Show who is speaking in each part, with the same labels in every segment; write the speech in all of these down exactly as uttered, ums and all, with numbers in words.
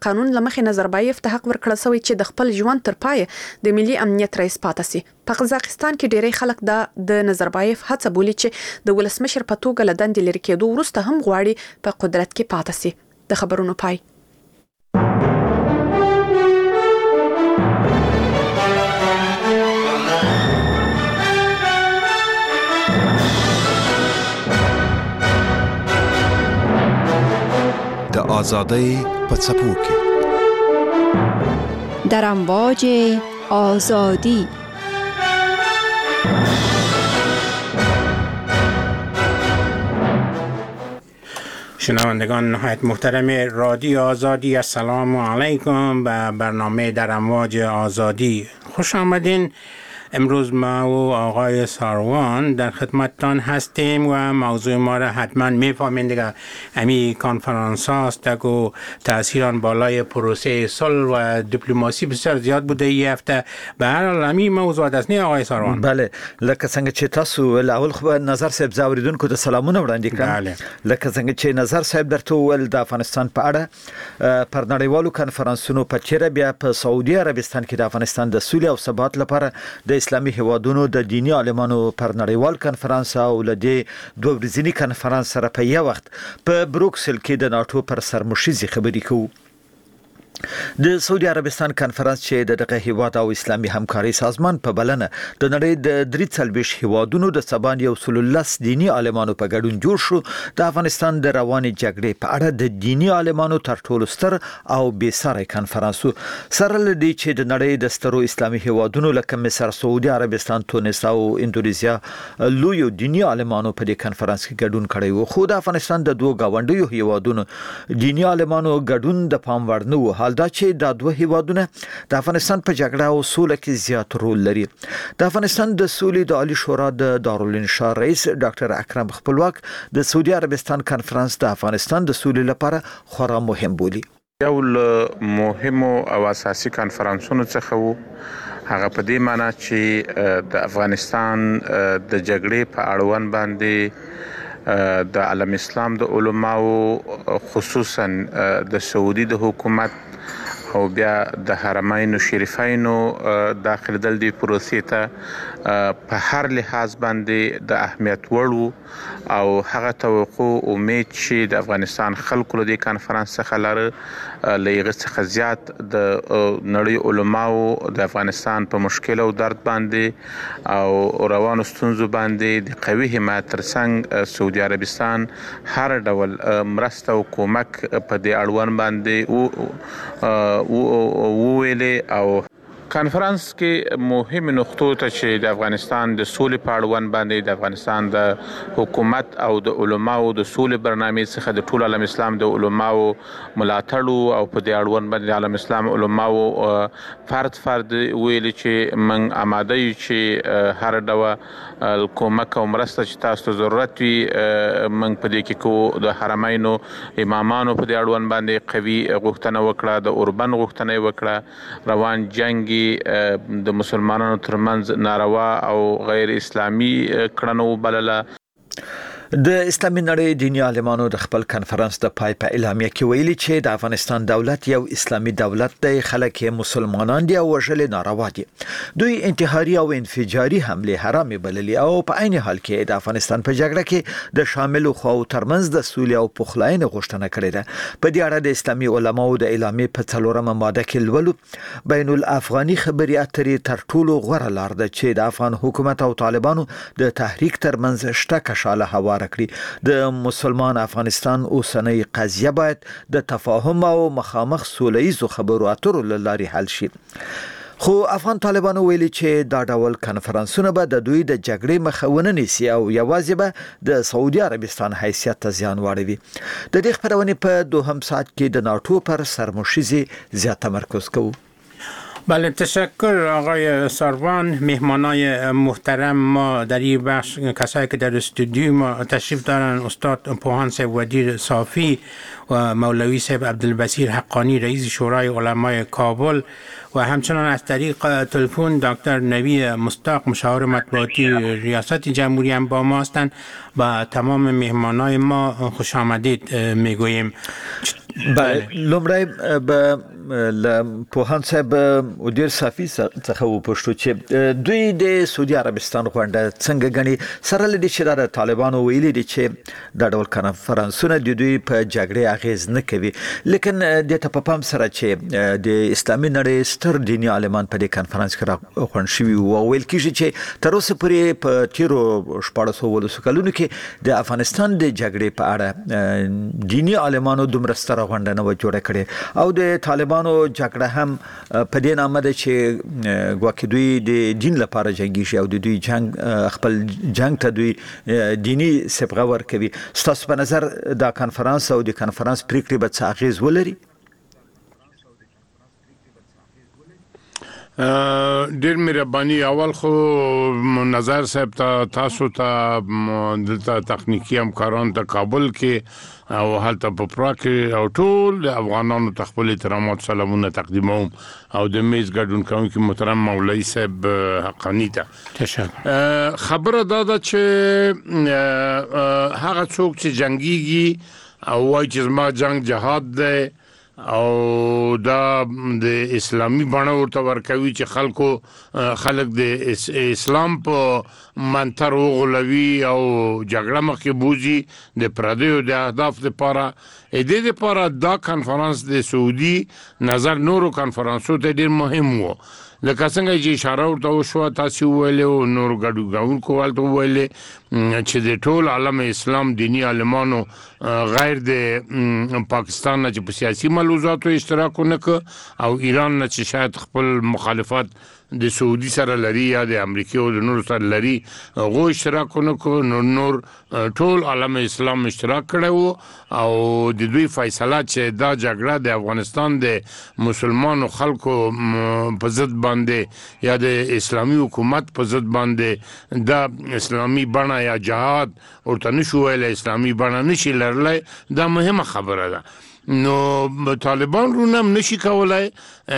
Speaker 1: قانون لمخې نظربایف ته حق ورکړل شوی چې د خپل ژوند تر پای د ملي امنیت رئیس پاتې شي. په قزاقستان کې ډېری خلک د نظربایف هڅه بولي چې د ولسمشر په توګه له دندې لرې کېدو وروسته هم غواړي په قدرت کې پاتې شي. د خبرونو پای.
Speaker 2: د آزادۍ په څپو کې
Speaker 3: در امواج آزادی.
Speaker 4: شنوندگان نهایت محترم رادیو آزادی، السلام علیکم به برنامه در امواج آزادی خوش آمدین. امروز ما و آقای ساروان در خدمتتان هستیم و موضوع ما را حتما میفهمین دیگه. امی کنفرانس هاست و تأثیران بالای پروسه صلح و دیپلماسی بسیار زیاد بوده ای هفته. به هر حال امی موضوعات است نه آقای ساروان؟
Speaker 5: بله، لکه څنګه چې تاسو اول خو نظر صاحب زاوریدونکو ته سلامونه وړاندې کړم.
Speaker 4: بله.
Speaker 5: لکه څنګه چې نظر صاحب درته ول د افغانستان په اړه پر نړیوالو کنفرانسونو په چیرې بیا په سعودي عربستان کې د افغانستان د سولې او ثبات لپاره د اسلامي هیوادونو د دینی عالمانو پر نړیوال کنفرانس او لدې دوه ورځنی کنفرانس سره په یو وخت په بروکسل کې د ناتو پر سرمشيزي خبرې کوو. د سعودي عربستان کنفرانس چې د دغه هیواد او اسلامي همکاري سازمان په بلنه د نړۍ د درې څلوېښت هیوادونو د سبان یو سل لس دینی عالمانو په ګډون جوړ شو. د افغانستان د روانې جګړې په اړه د دینی عالمانو تر ټولو ستر او بې ساري کنفرانس سره لدی چې د نړۍ د سترو اسلامي هیوادونو لکه مصر، سعودي عربستان، تونس او اندونیزیا لوی دینی عالمانو په دې کنفرانس کې ګډون کړی و. خو د افغانستان د دوه گاونډیو هیوادونو دینی عالمانو ګډون د پام وړ نه و. دا چې د دوه هیوادونه د افغانستان په جګړه او سوله کې زیات رول لري. د افغانستان د سولې د عالی شورا د دارالانشا رئیس ډاکټر اکرم خپلواک د سعودي عربستان کنفرانس د افغانستان د سولې لپاره خورا مهم بولي.
Speaker 6: یو مهم او اساسي کنفرانسونو څخه وو، هغه په دې معنی چې د افغانستان د جګړې په اړوند باندې د عالم اسلام د علماو خصوصا د سعودي د حکومت او بیا د حرمین شریفینو داخل دل دی پروسې ته په هر لحاظ باندې د اهمیت وړ او هغه توقع امید چې د افغانستان خلکو له دې کنفرانس څخه لاره لږ څخه زیات د نړۍ علماو د افغانستان په مشکل او درد باندې او روانو ستونزو باندې د قوي حمایت ترڅنګ سعودي عربستان هر ډول مرسته او کومک په دې اړوند باندې وویلې او کنفرانس کې مهم نقطو ته چې د افغانستان د سولې په اړوند باندې د افغانستان د حکومت او د علماو د سولې برنامه څخه د ټول عالم اسلام د علماو ملاتړ او په دې اړوند باندې عالم اسلام علماو فرد فرد ویل چې من آماده یو چې هر ډول کومک او مرسته چې تاسو ته ضرورت وي من په دې کې کو د حرمینو امامانو په دې اړوند باندې قوي غوښتنه وکړه، د اوربن غوښتنه وکړه، روان جنگي د مسلمانانو ترمنځ ناروا او غیر اسلامي کړنو بلله.
Speaker 5: د اسلامي نړۍ دینی عالمانو د خپل کنفرانس د پای په اعلامیه کې ویلي چې د افغانستان دولت یو اسلامي دولت دی، خلک یې مسلمانان دي او وژل ناروا دي. دوی انتحاري او انفجاري حمله حرام بللي او په عین حال کې د افغانستان په جګړه کې د شامل خو ترمنځ د سولې او پخلاینې غوښتنه کړې ده. په دې اړه د اسلامي علماو د اعلامیې په څلورمه ماده کې لولو بین الافغاني خبري اترې تر ټولو غوره لار ده چې د افغان حکومت او طالبانو د تحریک ترمنځ شته کشاله هوار کړي. د مسلمان افغانستان اوسنۍ قضیه باید د تفاهم او مخامخ سوله‌ییزو خبرو اترو له لارې حل شي. خو افغان طالبانو ویلي چې دا ډول کنفرانسونه به د دوی د جګړې مخه ونه نیسي او یوازې به د سعودي عربستان حیثیت ته زیان واړوي. د دې خبرونې په دوهم ساعت کې د ناتو پر سرمشيزي زیات تمرکز کوو.
Speaker 4: بله تشکر آقای ساروان. مهمانای محترم ما در این بخش کسایی که در استودیو ما تشریف دارن استاد پوهان صاحب ودیر صافی و مولوی صاحب عبدالبصیر حقانی رئیس شورای علمای کابل و همچنان از طریق تلفن دکتر نوی مستاق مشاور مطبوعاتی ریاست جمهوری هم با ما هستند. با تمام مهمانای ما خوش آمدید میگوییم.
Speaker 5: بله لومړی به پوهان صاحب ودیر صافی څخه وپوښتو چې دوی د سعودي عربستان غونډه څنګه غني سره لدی چې د طالبانو ویلي دي چې د ډول کنفرانسونه د دوی په جګړه اغیز نه کوي، لیکن د ته په پام سره چې د اسلامي نړۍ ستر دینی عالمان په دې کنفرانس کې راغونډ شوي او ویل کیږي چې تر اوسه پورې په تیرو شپږ سوه کلونو کې د افغانستان د جګړې په اړه دینی عالمانو دومره ستر غونډه نه و جوړه کړې او د طالبانو جګړه هم په دې نامه ده چې ګواکې دوی د دین لپاره جنګیږي او د دوی جنگ خپل جنگ ته دوی دینی سبغه ورکوي. ستاسو په نظر دا کنفرانس او د کنفرانس پریکړې به څه اغیز ولري؟
Speaker 7: ډیر مهرباني. اول خو نظر صاحب ته تاسو ته دلته تخنیکی همکاران ته کابل کې او حالت په پرا کې او ټول د افغانانو تخپل احترامات سلامونه تقدیموم او د میز ګډون کوونکی محترم مولوی صاحب حقانی ته تشکر. خبره دا ده چې هغه څوک چې جنگيږي او وايي چې زما جنگ جهاد ده او دا د اسلامي بڼه ورته ورکوي چې خلکو خلک د اسلام په منتر وغولوي او جګړه مخکې بوزي د پردیو د اهداف لپاره. د دې لپاره دا کنفرانس د سعودي نظر نورو کنفرانسو ته ډیر مهم وو، لکه څنګه چې اشاره ورته وشوه تاسو ویلې او نور ګډونکو ورته ویلې چې د ټول عالم اسلام دینی عالمانو غیر د پاکستان نه چې په سیاسي ملوزاتو اشتراک ونکړ او ایران نه چې شاید خپل مخالفت د سعودي سره لري یا د امریکا او د نور سره لري غو اشتراک ونکړ، نور نور ټول عالم اسلام اشتراک کړو او د دوی فیصله چې دا جګړه د افغانستان د مسلمانو خلکو په ضد باندې یا د اسلامي حکومت په ضد باندې دا اسلامي بڼه یا جهاد ورته نشو ویل، اسلامي بڼه نشي لرلای، دا مهمه خبره ده. نو طالبان رونه نشي کولای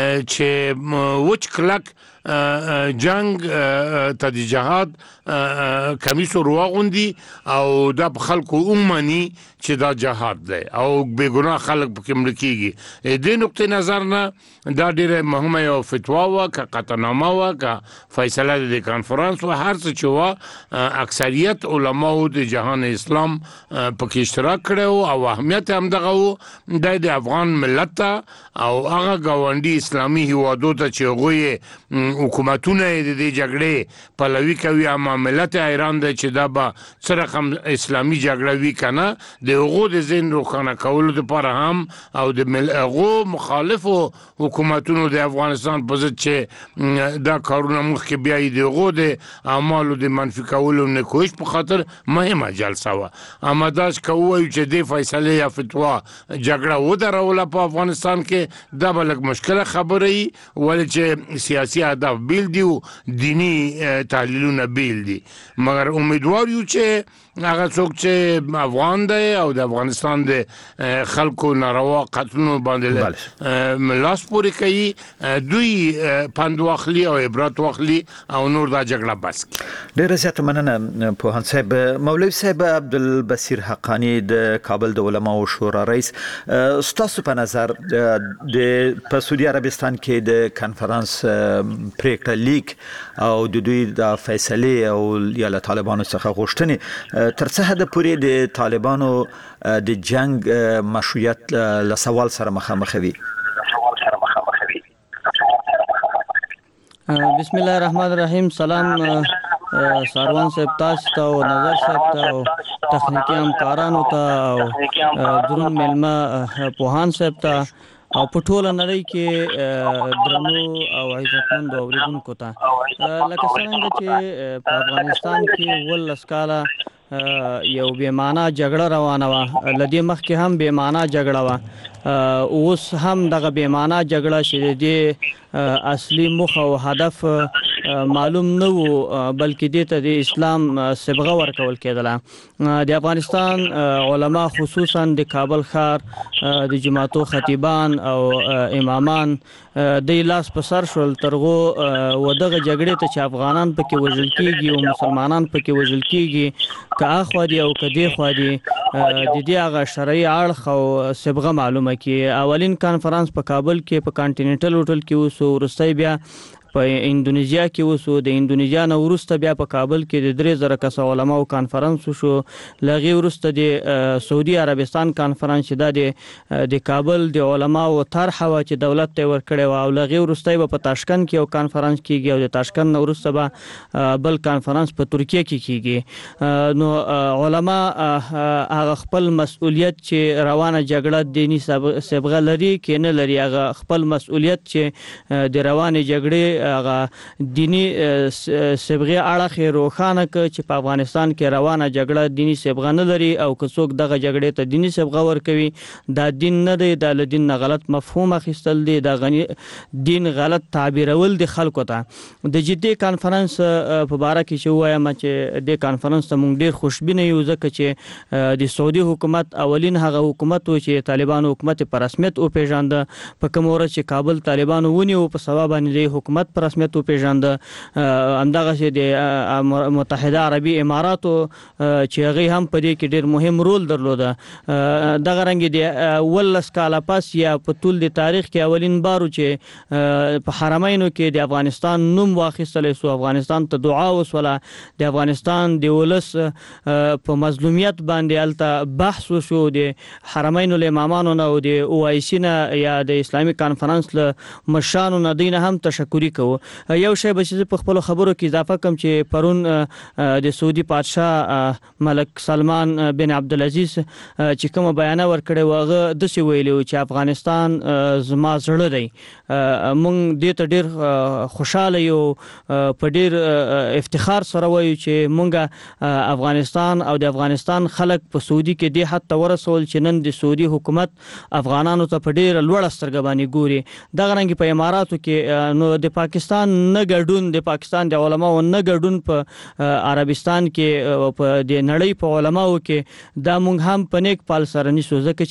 Speaker 7: چې وچ کلک جنگ ته د جهاد کمیسو رواغوندي او دا خلکو اومني چې دا جهاد دی او بے ګناه خلک پکې مړ کیږي. د نقطې نظر نه دا ډیره مهمه یو فتوا و که قطعنامه و که فیصله د کانفرنس و هر څه چې و اکثریت علماو د جهان اسلام پکې اشتراک کړو او اهمیت هم دغه و د افغان ملت او هغه گاونډي اسلامي هیوادو ته چې غوي حکومتونه د دې جګړې پلوي کوي اما ملت ایران د چې دا به سره هم اسلامي جګړه وی کنه د هغو د ذهن روښانه کولو لپاره هم او د هغو مخالفو حکومتونو د افغانستان په ضد چې دا کارونه مخکې بیایي د هغو د اعمالو د منفي کولو نه کوښښ په خاطر مهمه جلسه وه. اما داس که ووایو چې دې فیصلې یا فتوا جګړه ودروله په افغانستان کې دا به لږ مشکله خبره وي، ولې چې سیاسي اهداف بیل دي او دینی تحلیلونه بیل دي. مګر امیدوار یو چې هغه څوک چې افغان دی او د افغانستان د خلکو ناروا قتلونو باندې لاس پورې کوي دوی پند واخلي او عبرت واخلي او نور دا جګړه بس کړي.
Speaker 5: ډیره زیاته مننه پوهان صاحب. مولوي صاحب عبدالبصیر حقانی د کابل د علماو شورا رئیس، ستاسو په نظر د په سعودي عربستان کې د کنفرانس پریکړه لیک او د دوی د فیصله او یا له طالبانو څخه غوښتنې تر څه حد پورې د طالبانو د جنگ مشروعیت له سوال سره مخامخ وي؟
Speaker 8: بسم الله الرحمن الرحیم. سلام ساروان صاحب تاسو ته او نظر صاحب ته او تخنیکی همکارانو ته او درون ملما پوهان صاحب ته او په ټوله نړۍ کې درنو او عزتمند اوریدونکو ته، لکه څنګه چې په افغانستان کې ولس کاله یو بې معنا جګړه روانه وه، لدې مخکې هم بې معنا جګړه وه، اوس هم دغه بې معنا جګړه چې د دې اصلي موخه او هدف معلوم نه وو، بلکې دې ته د اسلام صبغه ورکول کېدله. د افغانستان علما خصوصا د کابل ښار د جماعتو خطیبان او امامان د لاس په سر شول ترغو و دغه جګړې ته چې افغانان پکې وژل کېږي او مسلمانان پکې وژل کېږي، که اخوا دي او که دې خوا دي، د دې هغه شرعي اړخ او صبغه معلومه کړي. اولین کانفرنس په کابل کې په کانټیننټل هوټل کې وسو، وروستی بیا په اندونیزیا کې وسو، د اندونیزیا نه وروسته بیا په کابل کې د درې زره کسه علماو کانفرنس وشو، له هغې وروسته د سعودي عربستان کانفرنس چې دا د کابل د علماو طرحه وه چې دولت ته یې ورکړې وه، او له هغې وروسته به په تاشکند کې یو کانفرنس کېږي، او د تاشکند نه وروسته به بل کانفرنس په ترکیه کې کېږي. نو علما هغه خپل مسؤلیت چې روانه جګړه دیني صبغه لري کې نه لري، هغه خپل مسؤلیت چې د روانې جګړې هغه دینی صبغه اړه روښانه ک چې په افغانستان کې روانه جګړه دینی صبغه نه لري، او که څوک دغه جګړې ته دینی صبغه ورکوي دا دین نه دی، دا له دین نه غلط مفهوم اخیستل دی، دا دین غلط تعبیرول دی خلکو ته. د جدي کانفرنس په باره کې چې وایم چې د کانفرنس ته موږ ډیر خوشبینه یو، ځکه چې د سعودي حکومت اولین هغه حکومت و چې طالبانو حکومت په رسمیت وپېژانده، په کوم ورځ چې کابل طالبانو ونیو په سبا باندې د حکومت په رسمیت وپېژانده. همدغسې د متحده عربي اماراتو چې هغوی هم په دې کې ډېر مهم رول درلوده. دغه رنګې د اوولس کاله پس یا په طول د تاریخ کې اولین بار چې په حرمینو کې د افغانستان نوم واخیستلی سو، افغانستان ته دعا وسوله، د افغانستان د ولس په مظلومیت باندې هلته بحث وشو، د حرمینو له امامانو نه او د او آی سی نه یا د اسلامي کانفرنس له مشرانو نه دوی نه هم تشکري کوو. یو شی به چې په خپلو خبرو کې اضافه کوم چې پرون د سعودي بادشاه ملک سلمان بن عبدالعزیز چې کومه بیانه ورکړې وه، هغه داسې ویلي و چې افغانستان زما زړه دی. موږ دې ته ډېر خوشحاله یو، په ډېر افتخار سره وایو چې موږ افغانستان او د افغانستان خلک په سعودي کې دې حد ته ورسول چې نن د سعودي حکومت افغانانو ته په ډېره لوړه سترګه باندې ګوري. دغه رنګې په اماراتو کې نو د پاکستان نه ګډون، د پاکستان د علماو نه ګډون په عربستان کې په د نړۍ په علماو کې دا موږ هم په نیک پال سره نیسو، ځکه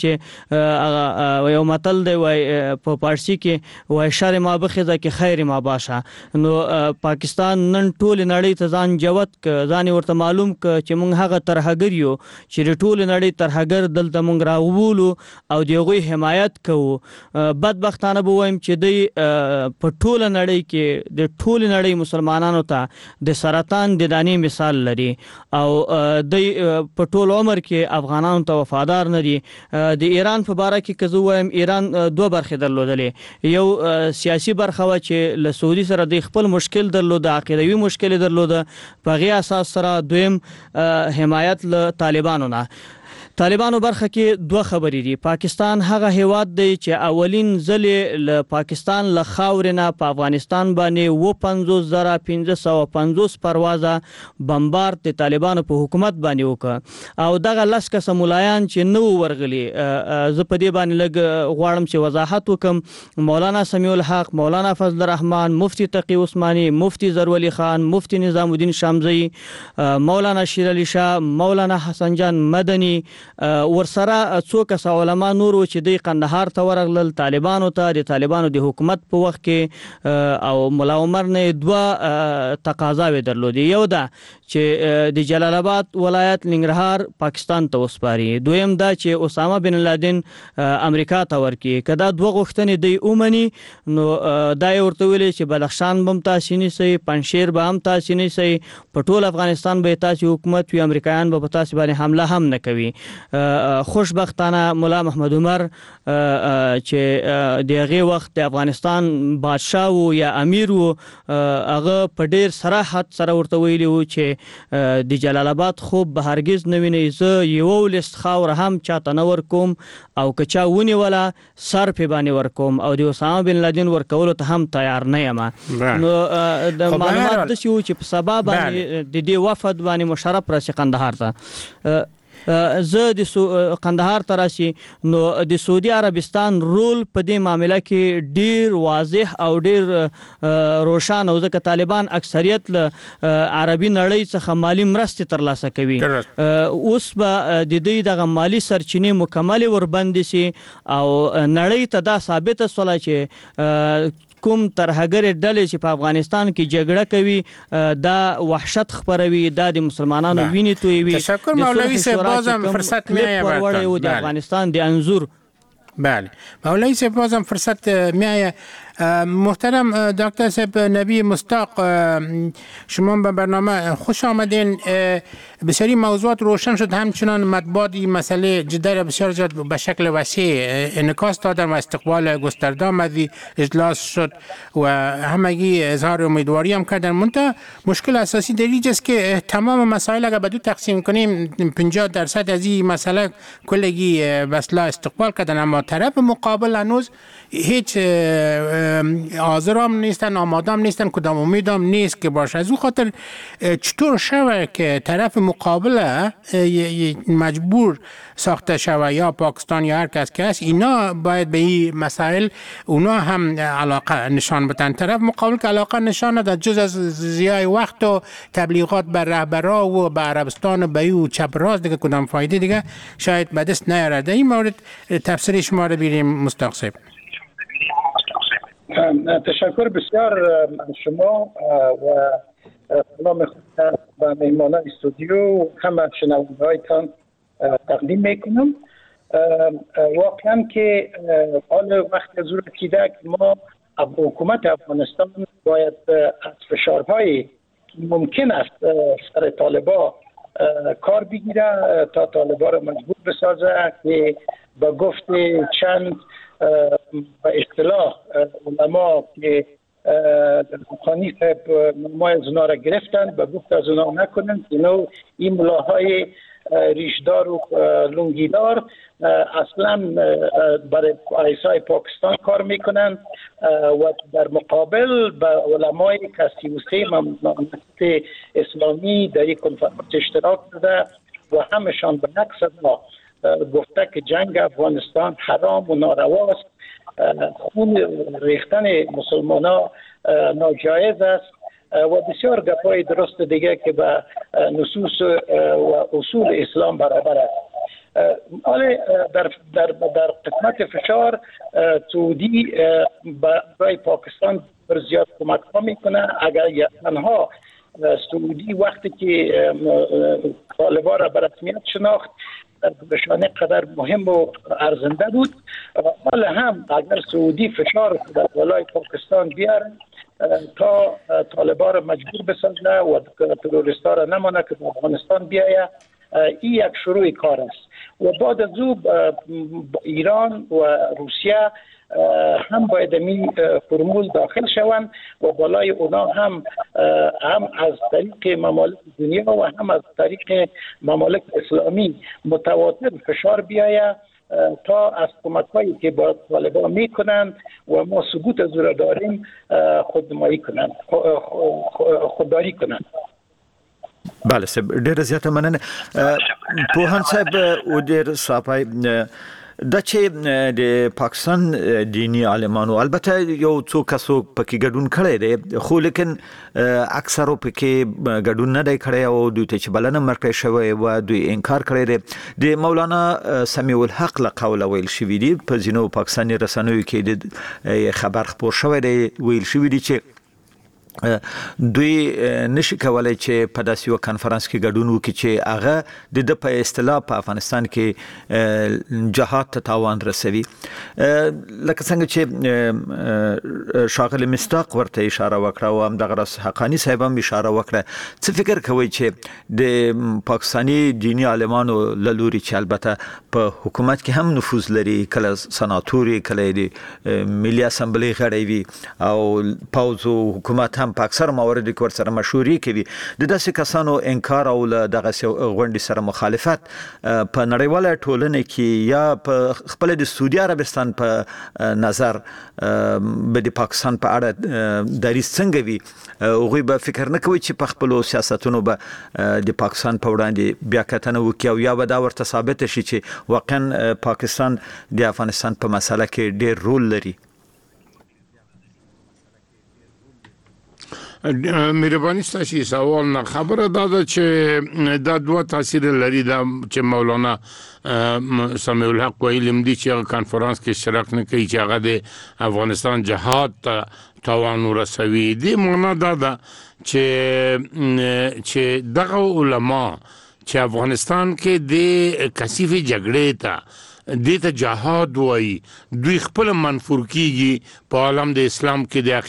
Speaker 8: چې یو متل دی وای په پارسي کې وای شر ما بخزه کې خیر ما باشه. نو پاکستان نن ټول نړۍ ته ځان جوت ک، ځان ورته معلوم ک چې موږ هغه ترهګر یو چې ټول نړۍ ترهګر دلته موږ راوبولو او د هغوی حمایت کوو. بدبختانه به وایم چې دوی په ټول نړۍ کې د ټول نړۍ مسلمانانو ته د سرطان د دانې مثال لري، او دوی په ټول عمر کې افغانانو ته وفادار نه دي. د ایران په باره کې که زه وایم، ایران دوه برخې درلودلې، یو سیاسي برخه وه چې له سعودي سره دوی خپل مشکل درلوده، عقیدوي مشکل یې درلوده، په هغې اساس سره دویم حمایت له طالبانو نه. طالبانو برخه کې دوه خبرې دي. پاکستان هغه هیواد دی چې اولین ځلې له پاکستان له خاورې نه په افغانستان باندې اووه پنځوس زره پنځه سوه پنځوس پروازه بمبار د طالبانو په حکومت باندې وکړه، او دغه لس کسه ملایان چې نه وو ورغلي، زه په دې باندې لږ غواړم چې وضاحت وکړم. مولانا سمیع الحق، مولانا فضل الرحمن، مفتی تقی عثماني، مفتی زرولي خان، مفتی نظام الدین شامزی، مولانا شیر علي شاه، مولانا حسن جان مدني، ورسره څو کسه علما نور چې دوی قندهار ته ورغلل طالبانو ته د طالبانو د حکومت په وخت کې، او ملا عمر نه دوه تقاضاوې درلودې. یو ده چې د جلال آباد ولایت ننګرهار پاکستان ته وسپاري، دویم دا چې اسامه بن لادن امریکا ته ورکړي. که دا دوه غوښتنې دوی ومني نو دا یې ورته ویلي چې بدخشان به هم تاسې نیسئ، پنجشیر به هم تاسې نیسئ، په ټول افغانستان به یې تاسې حکومت وي، امریکایان به په تاسې باندې حمله هم نه کوي. خوشبختانه مولا محمد عمر چې دغه وخت د افغانستان بادشاه او یا امیر او هغه په ډیر صراحت سره ورته ویلی و چې د جلال آباد خوب به هرگز نه ویني، زه یو لست خاور هم چاته نه ورکوم او کچا ونی ولا سر په باندې ورکوم او د اسامه بن لادن ورکول ته هم تیار نه یم. نو د معلومات د شو چې په سبب باندې د دې وفد باندې مشرف راشي قندهار ته، زه د قندهار ته راشي نو د سعودي عربستان رول په دې معاملې کې ډیر واضح او ډیر روښانه او ځکه طالبان اکثریت له عربي نړۍ څخه مالی مرستې ترلاسه کوي. اوس به د دې دغه مالی سرچینې مکمل وربندې شي او نړۍ ته دا ثابته شوله چې کوم ترهګر ډلې چې په افغانستان کې جګړه کوي دا وحشت خپروي، دا د مسلمانانو وینې تویوي.
Speaker 4: تشکر مولوی صاحب، بازم فرصت میآید
Speaker 8: د افغانستان د انظور.
Speaker 4: بله مولوی صاحب بازم فرصت میآید. محترم دکتر صاحب نبی مستاق، شما به برنامه خوش آمدین. بسیاری موضوعات روشن شد، همچنان مطبوعات این مسئله جدی بسیار زیاد به شکل وسیع انعکاس دادن و استقبال گسترده آمدی اجلاس شد و همگی اظهار امیدواری هم کردن. منتها مشکل اساسی در اینجاست که تمام مسائل اگر به دو تقسیم کنیم پنجاه درصد از این مسئله کلگی بسلا استقبال کردن، اما طرف مقابل هنوز هیچ حاضرام نیستن، آمادام نیستن، کدام امیدام نیست که باشه. از او خاطر چطور شوه که طرف مقابل مجبور ساخته شوه، یا پاکستان یا هر کس که هست، اینا باید به این مسائل اونا هم علاقه نشان بدن. طرف مقابل که علاقه نشان نداد جز از ضیاع وقت و تبلیغات بر رهبرا و به عربستان و به او چپ راست دیگه کدام فایده دیگه شاید به دست نیاره. در این مورد تفسیر شما رو بیریم مستاق صاحب.
Speaker 9: تشکر بسیار از شما و نام خود و میهمانان استودیو همه شنونده هایتان تقدیم میکنم. واقعا که حال وقت از اون رسیده که ما حکومت افغانستان باید از فشارهای ممکن است سر طالبا کار بگیره تا طالبا را مجبور بسازه که با گفت چند به اصطلاح علما که خانی صاحب نمای از اونا را گرفتن به گفت از اونا نکنن، اینو این ملاهای ریشدار و لنگیدار اصلا برای ایسای پاکستان کار میکنن و در مقابل به علمای که سی و سه مملکت اسلامی در یک کنفرانس اشتراک داده و همشان به نقص ما گفته که جنگ افغانستان حرام و نارواست، خون ریختن مسلمان ها ناجایز است و بسیار گپای درست دیگه که به نصوص و اصول اسلام برابر است. حالا در در در قسمت فشار سعودی برای پاکستان بر زیاد کمک ها میکنه. اگر تنها سعودی وقتی که طالبان را به رسمیت شناخت بشانه قدر مهم و ارزنده بود، حالا هم اگر سعودی فشار در بالای پاکستان بیارن تا طالبان را مجبور بسازه و تروریستا را نمانه که به افغانستان بیایه، این یک شروع کار است. و بعد از او ایران و روسیه هم باید می فرمول داخل شوند و بالای اونا هم هم از طریق ممالک دنیا و هم از طریق ممالک اسلامی متواتر فشار بیاید تا از کمک‌هایی که با طالبان میکنند و ما ثبوت از را داریم خودنمایی کنند خودداری کنند.
Speaker 5: بله صاحب ډېر زیاته مننه. پوهان صاحب او ډېر صافای د چې د پاکستان دینی عالمانو البته یو څو کسو پکې ګډون کړی دی، خو لیکن اکثرو پکې ګډون نه دی کړی او دوی ته چې بلنه ورکړی شوی و دوی انکار کړی دی. د مولانا سمیع الحق له قوله ویل شوي دي په ځینو پاکستاني رسنیو کې د خبر خپور شوی دی، ویل شوي دي چې دوی نشي کولای چې په داسې یو کانفرنس کې ګډون وکړي چې هغه د په اصطلاح په افغانستان کې جهاد ته تاوان رسوي. لکه څنګه چې شاغل مصداق ورته اشاره وکړه او هم دغه حقانی صاحب هم اشاره وکړه، څه فکر کوي چې د پاکستاني دینی عالمانو لوري چې البته په حکومت کې هم نفوذ لري، کله سناتوري کله د ملي اسمبلی غړي وي او پاوز حکومت هم په اکثر موارد کې ورسره مشورې کوي، د داسې کسانو انکار او دغه غونډې سره مخالفت په نړیواله ټولنه کې یا په خپل د سعودي عربستان په نظر به د پاکستان په اړه دریځ څنګه وي؟ هغوی به فکر نه کوي چې په خپل سیاستونو به د پاکستان په وړاندې بیا کتنه وکړي او یا به دا ورته ثابت شي چې واقعا پاکستان د افغانستان په مسله کې ډېر رول لري؟
Speaker 7: مهرباني ستاسو سوال نه خبره دا ده چې دا دوه تاثیر لري دا چې مولانا سمیع الحق ویلم دي چې کانفرنس کې شرکت نه کوي چې هغه د افغانستان جهاد ته تاوان ورسوي. دي معنا دا ده چې چې دغه علما چې افغانستان کې د کثیف جګړې ته دیتا جهاد وای دوی خپل منفور کیږي په عالم د اسلام کې د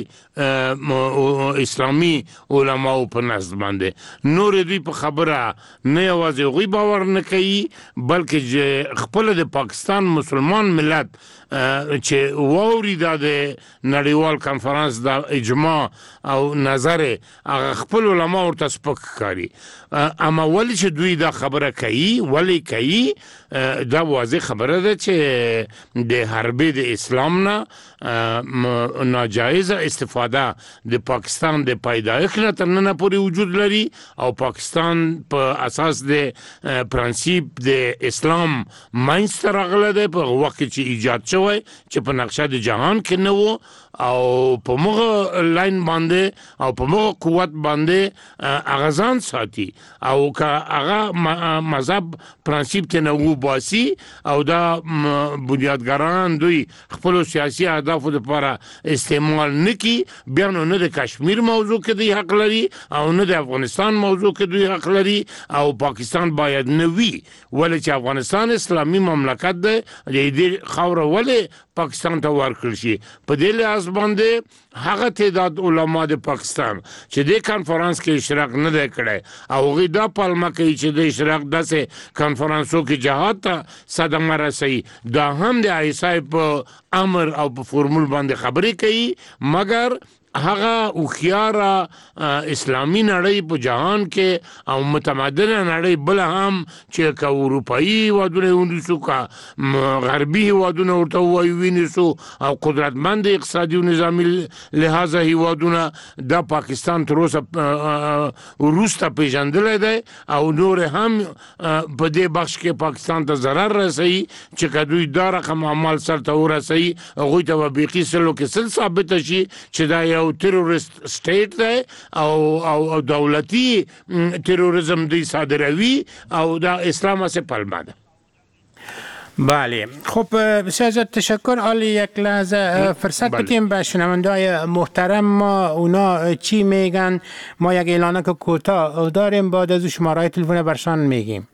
Speaker 7: حقيقي اسلامي علماو په نزد باندې نور دوی په خبره نه یوازې غوي باور نه کوي بلکې خپل د پاکستان مسلمان ملت چې ووري د نړیوال کانفرنس د اجماع او نظر هغه خپل علما ورته سپک کاری. اما ولی چې دوی دا خبره کوي ولی کوي دا واضح خبره ده چې د حرب د اسلام نه ناجایز استفاده د پاکستان د پیدایښت نه تر نن پورې وجود لري او پاکستان په اساس د پرنسيپ د اسلام ماینستر راغله ده په وخت چې ایجاد شوی چې په نقشه د جهان کې نه وو او په موږ لاین باندې او په موږ قوت باندې اغازان ساتي او که هغه مذهب پرنسيپ ته نو باسي او دا بنیادګران دوی خپل سیاسي اهدافو لپاره استعمال نکي بیا نو نه د کشمیر موضوع کې دی حق لري او نه د افغانستان موضوع کې دوی حق لري او پاکستان باید نه وي ولې چې افغانستان اسلامي مملکت دی د دې خاور ولې پاکستان ته ورکړل شي په دې لحاظ باندې هغه تعداد علما د پاکستان چې د کانفرنس کې اشتراک نه دی کړی او غي دا پالما کوي چې د اشتراک داسې کانفرنسو کې جهاد ته صدمه رسي دا هم د ایسای په امر او په فورمول باندې خبرې کوي مګر هغه اوخیارا اسلامی نړۍ په جهان کې او متمدنه نړۍ بل هم چې کا اروپאי ودونه ونیسو کا غربي ودونه ورته وای وینیسو او قدرتمند اقتصادي او نظامی لحاظه هیوادونه د پاکستان تر اوسه روسته پیژندل دی او نور هم په دې بخش کې پاکستان ته ضرر رسي چې کدوې دا رقم عمل سره ورسي هغه ته وبېقي سلو کې سل ثابت شي چې دا او تروریست سټیټ دی او او دولتي تروریزم دی صادروي او دا اسلام سے پلمه ده.
Speaker 4: بله خب بسیار زیاد تشکر. حالا یک لحظه فرصت بدیم به شنونده‌های محترم ما اونا چی میگن ما یک اعلانک کوتاه داریم بعد از شماره تلفن برشان میگیم.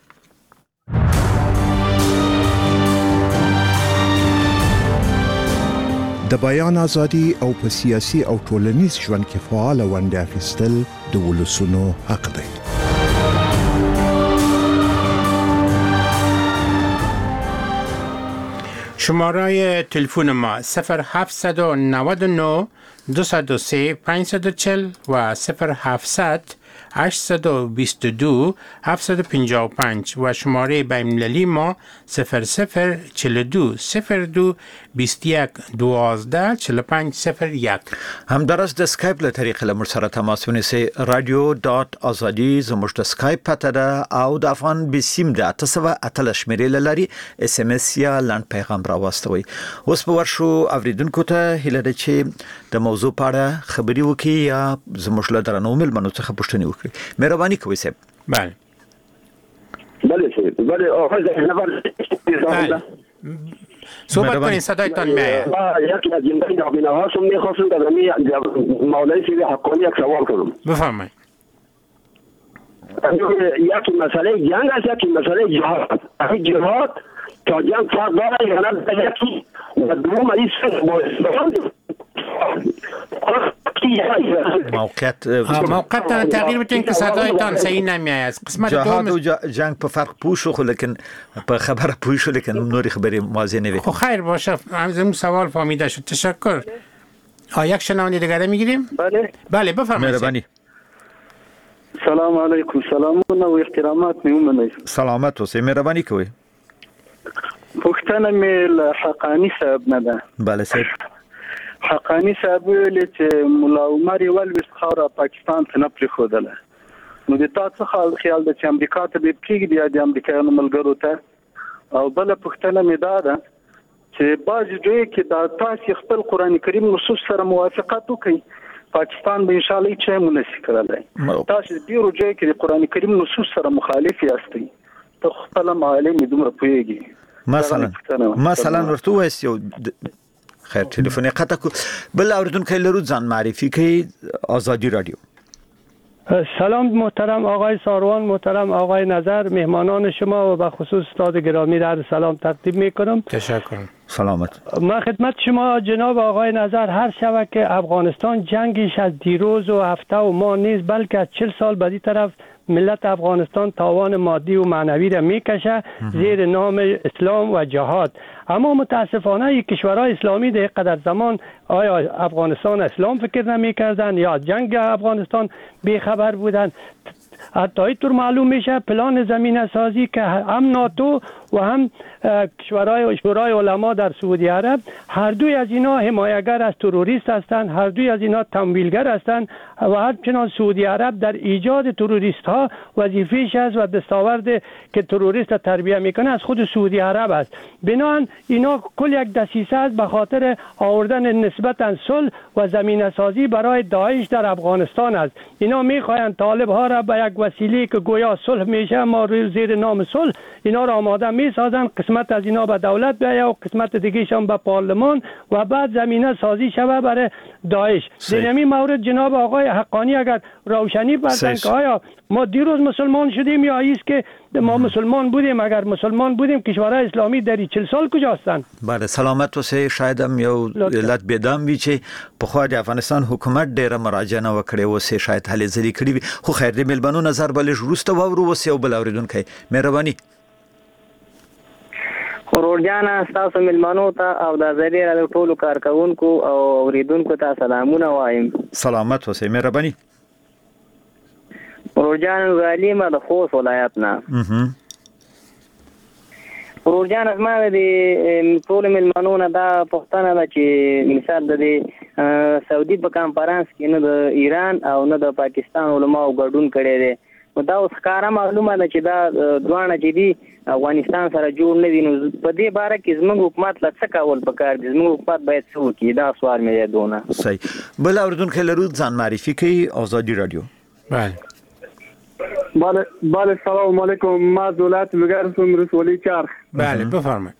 Speaker 2: د بیان ازادي او په سیاسي او ټولنیز ژوند کې فعال ونډه اخیستل د ولسونو حق دی.
Speaker 4: شماره تلفن ما صفر هفت نه نه دو صفر سه پنج چهار صفر و صفر هفت هشت دو دو هفت پنج پنج و شماره بین‌المللی ما صفر صفر چهل و دو صفر دو بیست و یک دوازده چهل و پنج صفر یک.
Speaker 5: همدارس د اسکایپ له طریقې له موږ سره تماس ونیسئ. رادیو ډاټ ازادي زموږ د اسکایپ پته ده او د افغان بسیم د اته سوه اتلس شمېرې له لارې اس ام اس یا لنډ پیغام راواستوئ. اوس به ورشو اوریدونکو ته هیله ده چې د موضوع په اړه خبرې وکړي یا زموږ له درنو مېلمنو څخه پوښتنې وکړي. مهرباني کوئ صاحب.
Speaker 10: بله بله صاحب بله آخر
Speaker 4: صحبت کنید، صدایتان میاد.
Speaker 10: یکی از زندگی نابینا هاشم میخواستم که زمین مولای سیدی حقانی یک سوال کنم.
Speaker 4: بفرمایید.
Speaker 10: یکی مسئله جنگ است، یکی مسئله جهاد. این جهاد تا جنگ فرق داره یا نه؟ یکی و دوم این سر با اسلام
Speaker 5: موقعیت
Speaker 4: موقعیت تغییر بتین که صدایتان صحیح نمیاد. قسمت
Speaker 5: دوم جهاد و جنگ په فرق پوښو خو لیکن په خبره پوښو لیکن نوري خبرې موازی نه وي.
Speaker 4: خو خیر باشه، همون سوال فهمیده شد. تشکر. ها یک شنونده دیگه میگیریم؟
Speaker 11: بله
Speaker 4: بله بفرمایید.
Speaker 5: مهربانی.
Speaker 11: سلام علیکم، سلامونه و احترامات مې ومنئ.
Speaker 5: سلامت اوسئ، مهرباني کوئ.
Speaker 11: پوښتنه مې له حقانی صاحب نه ده.
Speaker 5: بله صاحب.
Speaker 11: حقانی صاحب ویل چې مولا عمر ول وست خاوره پاکستان ته نه پریښودله. نو د تاسو خیال د چې امریکا ته به کېږي د امریکایانو ملګرو ته. او بل پوښتنه مې ده ده چې باز دوی کې د تاسو خپل قران کریم نصوص سره موافقت وکړي، پاکستان به ان شاء الله چې مونږ کړلای. تاسو ډیرو ځای کې د قران کریم نصوص سره مخالف یاستئ. ته خپل معلم دومره پوهیږي.
Speaker 5: مثلا مثلا ورته وایي یو خیر ټلیفون قطع کو. بل اوردونکو لرو ځان معرفي کوي. آزادی رادیو.
Speaker 12: سلام محترم آقای ساروان، محترم آقای نظر، مهمانان شما و به خصوص استاد گرامی را سلام تقدیم میکنم.
Speaker 4: تشکر.
Speaker 5: سلامت.
Speaker 12: من خدمت شما جناب آقای نظر هر شود که افغانستان جنگش از دیروز و هفته و ماه نیست، بلکه از چل سال بدی طرف ملت افغانستان تاوان مادی و معنوی را میکشه زیر نام اسلام و جهاد. اما متاسفانه یک کشورهای اسلامی در قدر زمان آیا افغانستان اسلام فکر نمیکردن یا جنگ افغانستان بیخبر بودن؟ حتی اینطور معلوم میشه پلان زمینه سازی که هم ناتو و هم کشورهای شورای علما در سعودی عرب هر دوی از اینا حمایتگر از تروریست هستند، هر دوی از اینا تمویلگر هستند و همچنان سعودی عرب در ایجاد تروریست ها وظیفه‌اش است و دستاورد که تروریست تربیت میکنه از خود سعودی عرب است. بنابراین اینا کل یک دسیسه است به خاطر آوردن نسبتا صلح و زمینه سازی برای داعش در افغانستان است. اینا میخواهند طالب ها را به یک وسیله که گویا صلح میشه ما زیر نام صلح اینا را آماده میسازن، قسمت از اینا به دولت بیاید و قسمت دیگهشان به پارلمان و بعد زمینه سازی شود برای داعش. در همین مورد جناب آقای حقانی اگر روشنی بردن که آیا ما دیروز مسلمان شدیم یا ایست که ما مسلمان بودیم؟ اگر مسلمان بودیم کشورهای اسلامی در چهل سال کجا هستند؟
Speaker 5: بله سلامت اوسئ. شاید هم یو علت بدام وی چې په خو د افغانستان حکومت ډیره مراجعه نه وکړي او سه شاید هلې ځلې کړي وي. خو خیر دې ملبانو نظر بلې وروسته وورو وسې او بل اوریدونکو مهرباني.
Speaker 13: خورور جان تاسو ملمنو ته او د زری را ټولو کارکونکو او اوریدونکو ته سلامونه وایم.
Speaker 5: سلامت اوسئ، مهرباني.
Speaker 13: خورور جان غالیم د خوست ولایت نه. خورور جان از ما د ټول ملمنو نه دا پښتنه ده چې مثال د سعودي په کانفرنس کې نه د ایران او نه د پاکستان علماو ګډون کړي دي. دا اوس ښکاره معلومه ده چې دا دوانه چې دي افغانستان سره جوړ نه دي. نو په دې باره کې زموږ حکومت له څه کول پکار دي؟ زموږ حکومت باید څه وکړي؟ دا سوال مې دی دونه.
Speaker 5: صحیح. بل اوریدونکو لرو ځان معرفي کوي. آزادی رادیو.
Speaker 4: بله
Speaker 14: بله بله سلام علیکم. ما دولت میگردم رسولی چرخ.
Speaker 4: بله بفرمایید.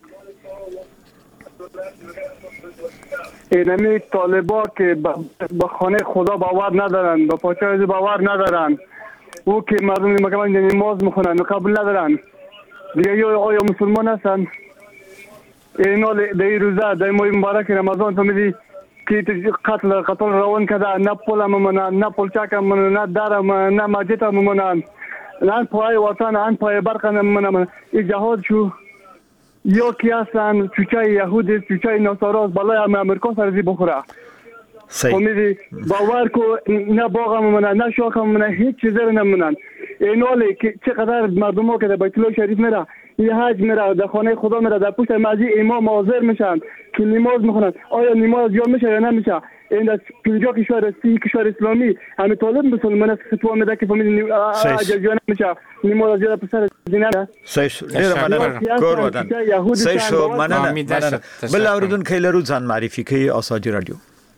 Speaker 14: اینمی طالبا که به خانه خدا باور ندارن، به پاچه باور ندارن، او که مردم مکمل نماز میخونن و قبول ندارن دیگه یا آیا مسلمان هستن؟ اینا در این روزه در ماه مبارک رمضان فهمیدی که قتل قتل روان کرده، نه پول ممنن، نه پولچک ممنن، نه در ممنن، نه مسجد ممنن، نه پای وطن، نه پای برق ممنن. این جهاد شو یا کی هستن؟ چوچه یهودی، چوچه نصاراست، بالای امریکا سرزی بخوره. فهمیدی؟ باور کو نه باغ ممنن، نه شاخ ممنن، هیچ چیزی رو نمونن. اینالی که چقدر مردم ها که در بیت الله شریف میره، یه حج میره، در خانه خدا میره، در پشت مسجد امام حاضر میشن که نماز میخونن. آیا نماز جا میشه یا نمیشه؟ این در پنجاه کشور سی کشور اسلامی همه طالب مسلمان است فتوا میده که فهمیدی اجازه جا نمیشه نماز جا پسر زینه.
Speaker 5: صحیح ډیر مننه کور ودان. صحیح شو مننه مننه. بل اوریدونکو لرو ځان معرفي کوي. آزادی رادیو.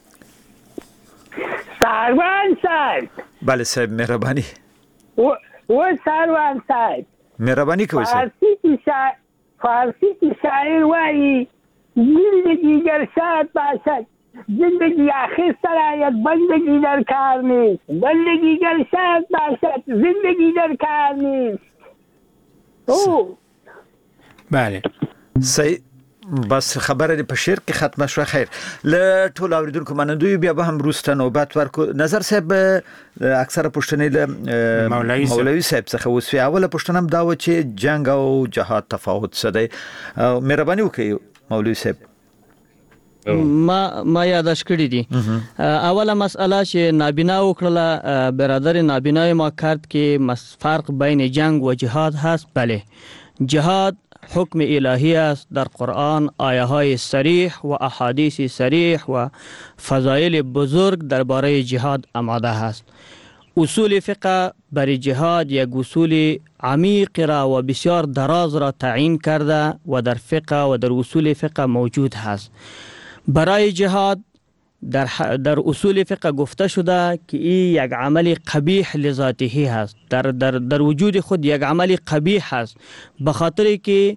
Speaker 15: سروان صاحب.
Speaker 5: بله صاحب مهرباني.
Speaker 15: و و سروان صاحب
Speaker 5: مهرباني کوي صاحب.
Speaker 15: فارسی کی شاعر فارسی کی شاعر وایي زندگی گر شاد باشد زندگی آخر سرایت بندگی در کار نیست بندگی گر شاد باشد زندگی در کار نیست. او
Speaker 4: بله
Speaker 5: صحیح. بس خبره په شعر کې ختمه شو. خیر له ټول اوریدونکو منندوی بیا به هم روسته نوبت ورکو. نظر صاحب اکثره پښتنې له مولوی مولوی صاحب څخه وسوي. اوله پښتنه هم دا و چې جنگ او جهاد تفاوت څه دی. مهرباني وکړئ مولوی صاحب.
Speaker 8: ما ما یادش کړی دي. اوله مسئله چې نابینا وکړه برادر نابینای ما کرد که فرق بین جنگ و جهاد هست. بله جهاد حکم الهی است در قرآن، آیه های صریح و احادیث صریح و فضایل بزرگ درباره جهاد آماده است. اصول فقه برای جهاد یک اصول عمیق را و بسیار دراز را تعیین کرده و در فقه و در اصول فقه موجود است. برای جهاد در, در اصول فقه گفته شده که این یک عمل قبیح لذاته است. در, در, در وجود خود یک عمل قبیح است به خاطر که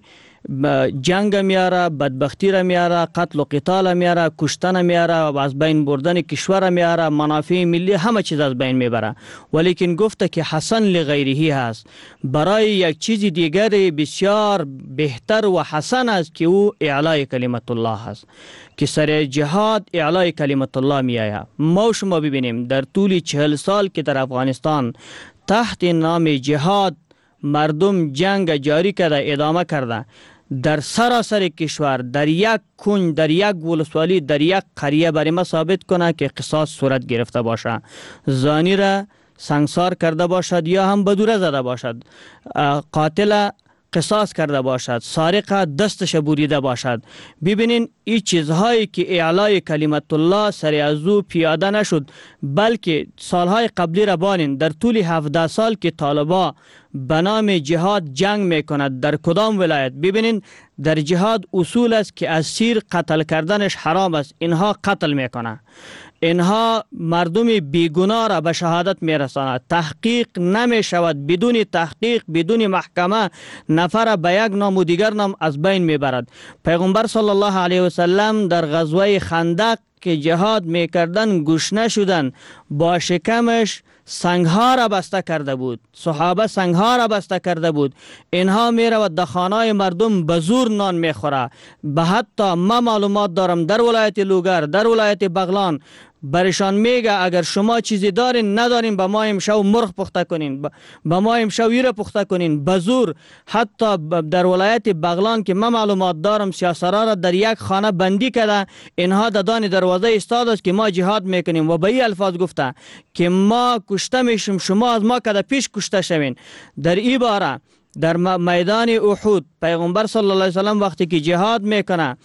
Speaker 8: جنگ میاره، بدبختی را میاره، قتل و قتال میاره، کشتن میاره، از بین بردن کشور میاره، منافع ملی همه چیز از بین میبره. ولیکن گفته که حسن لغیره هست. برای یک چیز دیگر بسیار بهتر و حسن است که او اعلای کلمت الله است که سر جهاد اعلای کلمت الله می آید. ما شما ببینیم در طول چهل سال که در افغانستان تحت نام جهاد مردم جنگ جاری کرده، ادامه کرده، در سراسر کشور در یک کنج، در یک ولسوالی، در یک قریه برای ما ثابت کنه که قصاص صورت گرفته باشه، زانی را سنگسار کرده باشد یا هم بدوره زده باشد، قاتل قصاص کرده باشد، سارق دستش بریده باشد. ببینین این چیزهایی که اعلای کلمت الله سر از او پیاده نشد، بلکه سالهای قبلی را بانین در طول هفده سال که طالبا به نام جهاد جنگ میکند در کدام ولایت. ببینین در جهاد اصول است که اسیر قتل کردنش حرام است، اینها قتل میکنه، اینها مردم بیگناه را به شهادت میرساند، تحقیق نمی شود، بدون تحقیق بدون محکمه نفر به یک نام و دیگر نام از بین میبرد. پیغمبر صلی الله علیه و سلم در غزوه خندق که جهاد میکردن گشنه شدن، با شکمش سنگها را بسته کرده بود، صحابه سنگها را بسته کرده بود، اینها میرود در خانه مردم به زور نان میخوره. به حتی ما معلومات دارم در ولایت لوگر، در ولایت بغلان برشان میگه اگر شما چیزی دارین ندارین به ما امشو مرغ پخته کنین، به ما امشو ایره پخته کنین به زور. حتی در ولایت بغلان که من معلومات دارم سیاسرا را در یک خانه بندی کرده، اینها دادان دروازه استاد است که ما جهاد میکنیم و به این الفاظ گفته که ما کشته میشیم، شما از ما کده پیش کشته شوین. در این باره در میدان احد پیغمبر صلی الله علیه وسلم وقتی که جهاد میکنه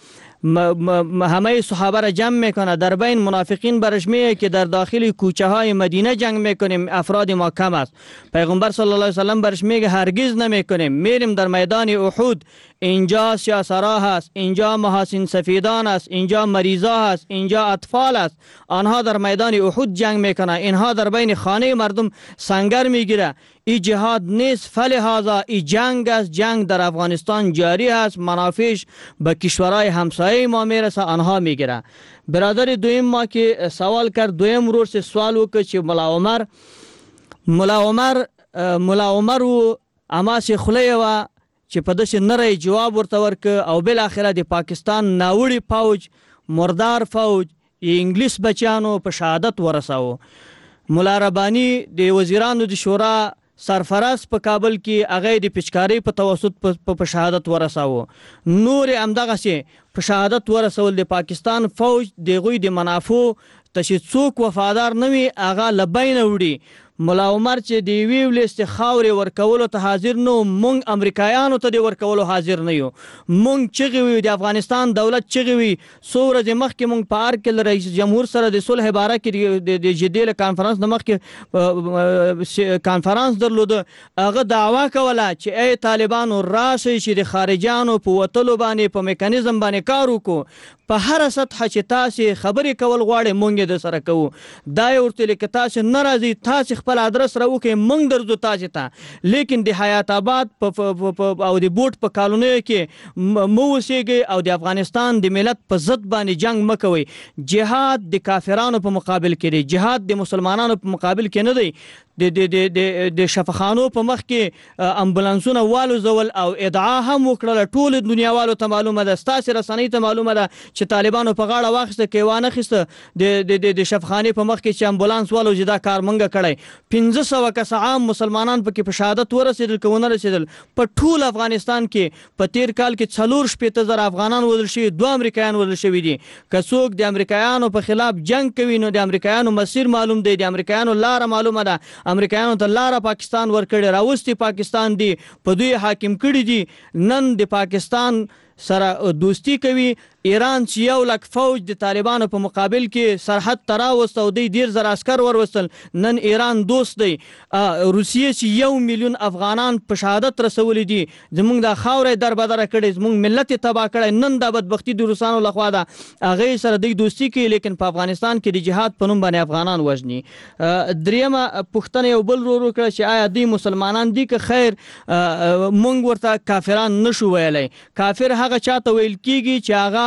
Speaker 8: همه صحابه را جمع میکنه، در بین منافقین برش میگه که در داخل کوچه های مدینه جنگ میکنیم، افراد ما کم است. پیغمبر صلی الله علیه وسلم برش میگه هرگز نمیکنیم، میریم در میدان احد، اینجا سیاسرا هست، اینجا محاسن سفیدان است، اینجا مریضا هست، اینجا اطفال است، آنها در میدان احد جنگ میکنه، اینها در بین خانه مردم سنگر میگیره. این جهاد نیست، فلهذا این جنگ است، جنگ در افغانستان جاری است، منافعش به کشورهای همسایه ما میرسه، آنها میگیره. برادر دویم ما که سوال کرد، دویم روز سوال وکړ چې ملا عمر ملا عمر ملا عمر و اماس خلیه و چې په داسې نری جواب ورته ورک او بل اخره د پاکستان ناوړي فوج مردار فوج انګلیس بچانو په شهادت ورساو. مولا ربانی د وزیرانو د شورا سرفراز په کابل کې هغه د پچکاری په توسط په شهادت ورساو. نور امدغه په شهادت ورسول د پاکستان فوج دغوی د منافع تشې څوک وفادار نه وي هغه لبین وړي. مولا عمر چې د یوې ولست خاورې ورکولو ته حاضر نو، مونږ امریکایانو ته د ورکولو حاضر نه یو. مونږ چغې وي د افغانستان دولت چغې وي. څو ورځې مخکې مونږ په ارګ کې رئیس جمهور سره د صلح باره کې د جدې له کانفرنس نه مخکې کانفرنس درلوده، هغه دعوا کوله چې ای طالبانو راشئ چې د خارجیانو په وتلو باندې په میکانیزم باندې کار وکړو، په هر سطح چې تاسې خبرې کول غواړئ مونږ یې در سره کوو. دا یې ورته ویل که تاسې نه راځئ، تاسې خپل خپل ادرس راوکې موږ درځو تاسو ته لیکن د حیات آباد او د بوټ په کالونیو کې مو اوسېږئ او د افغانستان د ملت په ضد باندې جنگ مه کوئ. جهاد د کافرانو په مقابل کې دی، جهاد د مسلمانانو په مقابل کې نه دی. د د د د شفاخانو په مخ کې امبولانسونه والوزول او ادعا هم وکړه ټول دنیا والو ته معلومه ده، ستاسو رسنۍ ته معلومه ده چې طالبانو په غاړه واخیسته کې وانه خسته د د د شفاخانې په مخ کې چې امبولانس والو جدا کار منګه کړی. پنځه سوه کس عام مسلمانان پکې په شهادت ورسېدل که ونه رسېدل. په ټول افغانستان کې په تیر کال کې څلور شپېته زره افغانان وژل شوي، دوه امریکایان وژل شوي دي. که څوک د امریکایانو په خلاف جنگ کوي نو د امریکایانو مسیر معلوم دی، د امریکایانو لاره معلومه ده. امریکایانو ته لاره پاکستان ورکړي، راوستي پاکستان دی، په دوی حاکم کړي دي. نن د پاکستان سره دوستی کوي. ایران چې یو لک فوج د طالبانو په مقابل کې سرحد ته راوست او دوی ډېر زره عسکر وروستل، نن ایران دوست دی. روسیې چې یو میلیون افغانان په شهادت رسولی دي، زموږ دا خاوره یې دربدره کړې، زموږ ملت یې تباه کړی. نن دا بدبختي د روسانو لخوا ده، هغې سره دوی دوستي کوي لیکن په افغانستان کې د جهاد په نوم باندې افغانان وژني. درېیمه پوښتنه یو بل ورور وکړه چې آیا دوی مسلمانان دي که خیر موږ ورته کافران نشو ویلی. کافر هغه چاته ویل کېږي چې هغه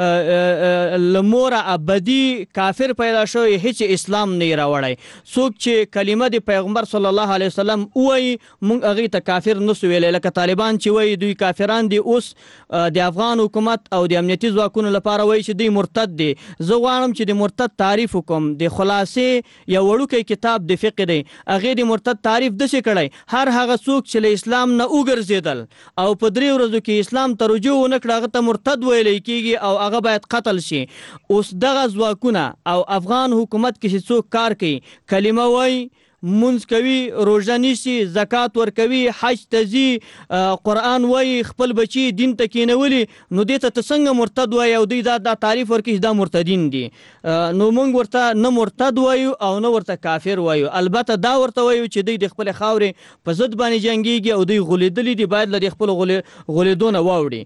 Speaker 8: لمور ابدي کافر پیدا شوی، هیڅ اسلام نه راوړی. څوک چې کلمه د پیغمبر صلی الله علیه وسلم وایي موږ هغې ته کافر نسو ویلی، لکه طالبان چې وایي دوی کافران دي. اوس د افغان حکومت او د امنیتي ځواکونو لپاره وایي چې دوی مرتد دي. زه غواړم چې د مرتد تعریف وکړم. د خلاصې یو وړوکی کتاب د فقه دی، هغې د مرتد تعریف داسې کړی: هر هغه څوک چې له اسلام نه وګرځېدل او په درې ورځو کې اسلام ته رجوع ونه کړه هغه ته مرتد ویلی کېږي او هغه باید قتل شي. اوس دغه ځواکونه او افغان حکومت کې چې څوک کار کوي، کلمه وایي، منځ کوي، روژه نیسي، زکات ورکوي، حج ته ځي، قرآن وایي، خپل بچي دین ته کېنولي، نو دې ته ته څنګه مرتد وایي او دوی دا دا تعریف ورکوي چې دا مرتدین دي. نو موږ ورته نه مرتد وایو او نه ورته کافر وایو، البته دا ورته وایو چې دوی د خپلې خاورې په ضد باندې جنګېږي او دوی غولېدلي دي، باید له دې خپلو غولېدو نه واوړي.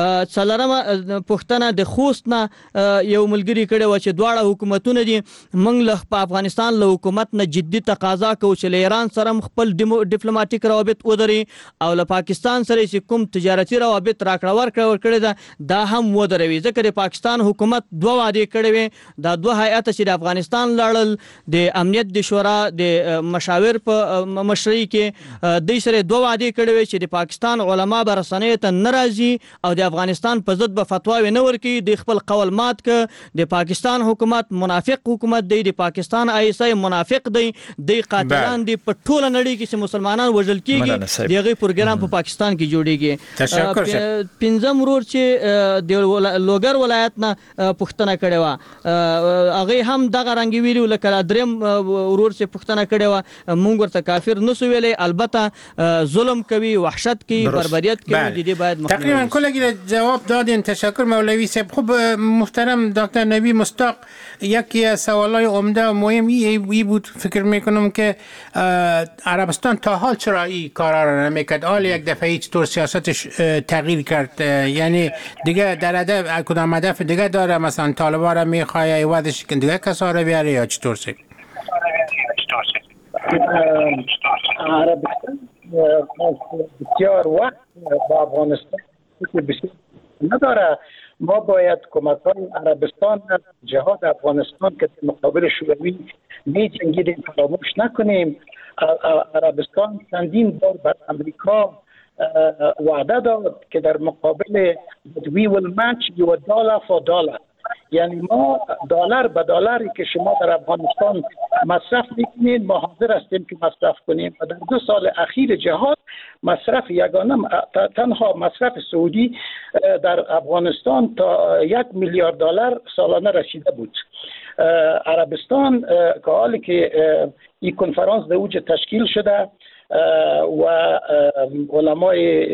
Speaker 8: څلورمه پوښتنه د خوست نه یو ملګري کړې وه چې دواړه حکومتونه دي، موږ له په افغانستان له حکومت نه جدي تقاضا کو چې له ایران سره خپل ډیپلوماټیک روابط ودري او له پاکستان سره چې کوم تجارتي روابط راکړه ورکړه ورکړې ده دا هم ودروي. ځکه د پاکستان حکومت دوه وعدې کړې وې، دا دوه هیئته چې د افغانستان لاړل د امنیت د شورا د مشاور په مشرۍ کې دوی سره دوه وعدې کړې وې چې د پاکستان علما به رسنیو ته نه راځي او د افغانستان په ضد به فتواوې نه ورکوي. د خپل قول مات که د پاکستان حکومت منافق حکومت دی، د پاکستان آی ایس آی منافق دی، دی قاتلان دي په ټوله نړۍ کې چې مسلمانان وژل کېږي، د هغې پروګرام په پاکستان کې جوړېږي. پنځم ورور چې د لوګر ولایت نه پوښتنه کړې وه هغې هم دغه رنګې ویلي، لکه درېیم ورور چې پوښتنه کړې وه موږ ورته کافر نسو ویلی، البته ظلم کوي، وحشت کوي، بربریت کوي، د دې باید مخنیوی.
Speaker 4: تقریبا کلگی جواب دادین، تشکر مولوی صاحب. خب محترم دکتر نبی مصداق، یکی از سوالای عمده و مهمی بود فکر میکنم که عربستان تا حال چرا این کارا را نمیکرد؟ حال یک دفعه هیچ طور سیاستش تغییر کرد، یعنی دیگه در هدف کدام هدف دیگه داره، مثلا طالبان را میخواه ایوادش دیگه کسا را بیاره یا چطور سه؟
Speaker 9: عربستان بسیار وقت با افغانستان بسیار نداره. ما باید کمک‌های عربستان جهاد افغانستان که مقابل شوروی می جنگیدیم فراموش نکنیم. عربستان چندین بار بر امریکا وعده داد که در مقابل we will match your dollar for dollar، یعنی ما دلار به دلاری که شما در افغانستان مصرف میکنید ما حاضر هستیم که مصرف کنیم. و در دو سال اخیر جهاد مصرف یگانه تنها مصرف سعودی در افغانستان تا یک میلیارد دلار سالانه رسیده بود. عربستان که حالی که این کنفرانس در اوج تشکیل شده و علمای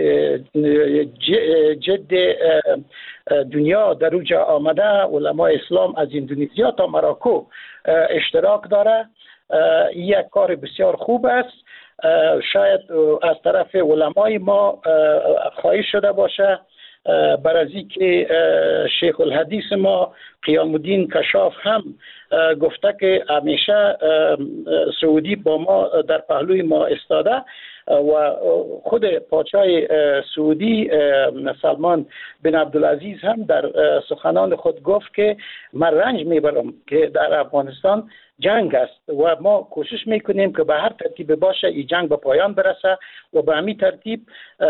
Speaker 9: جد دنیا در اوجا آمده، علمای اسلام از اندونزیا تا مراکو اشتراک داره، یک کار بسیار خوب است. شاید از طرف علمای ما خواهش شده باشه بر از اینکه شیخ الحدیث ما قیام الدین کشاف هم گفته که همیشه سعودی با ما در پهلوی ما استاده و خود پادشاه سعودی سلمان بن عبدالعزیز هم در سخنان خود گفت که من رنج میبرم که در افغانستان جنگ است و ما کوشش میکنیم که به هر ترتیب باشه این جنگ به پایان برسه و به همین ترتیب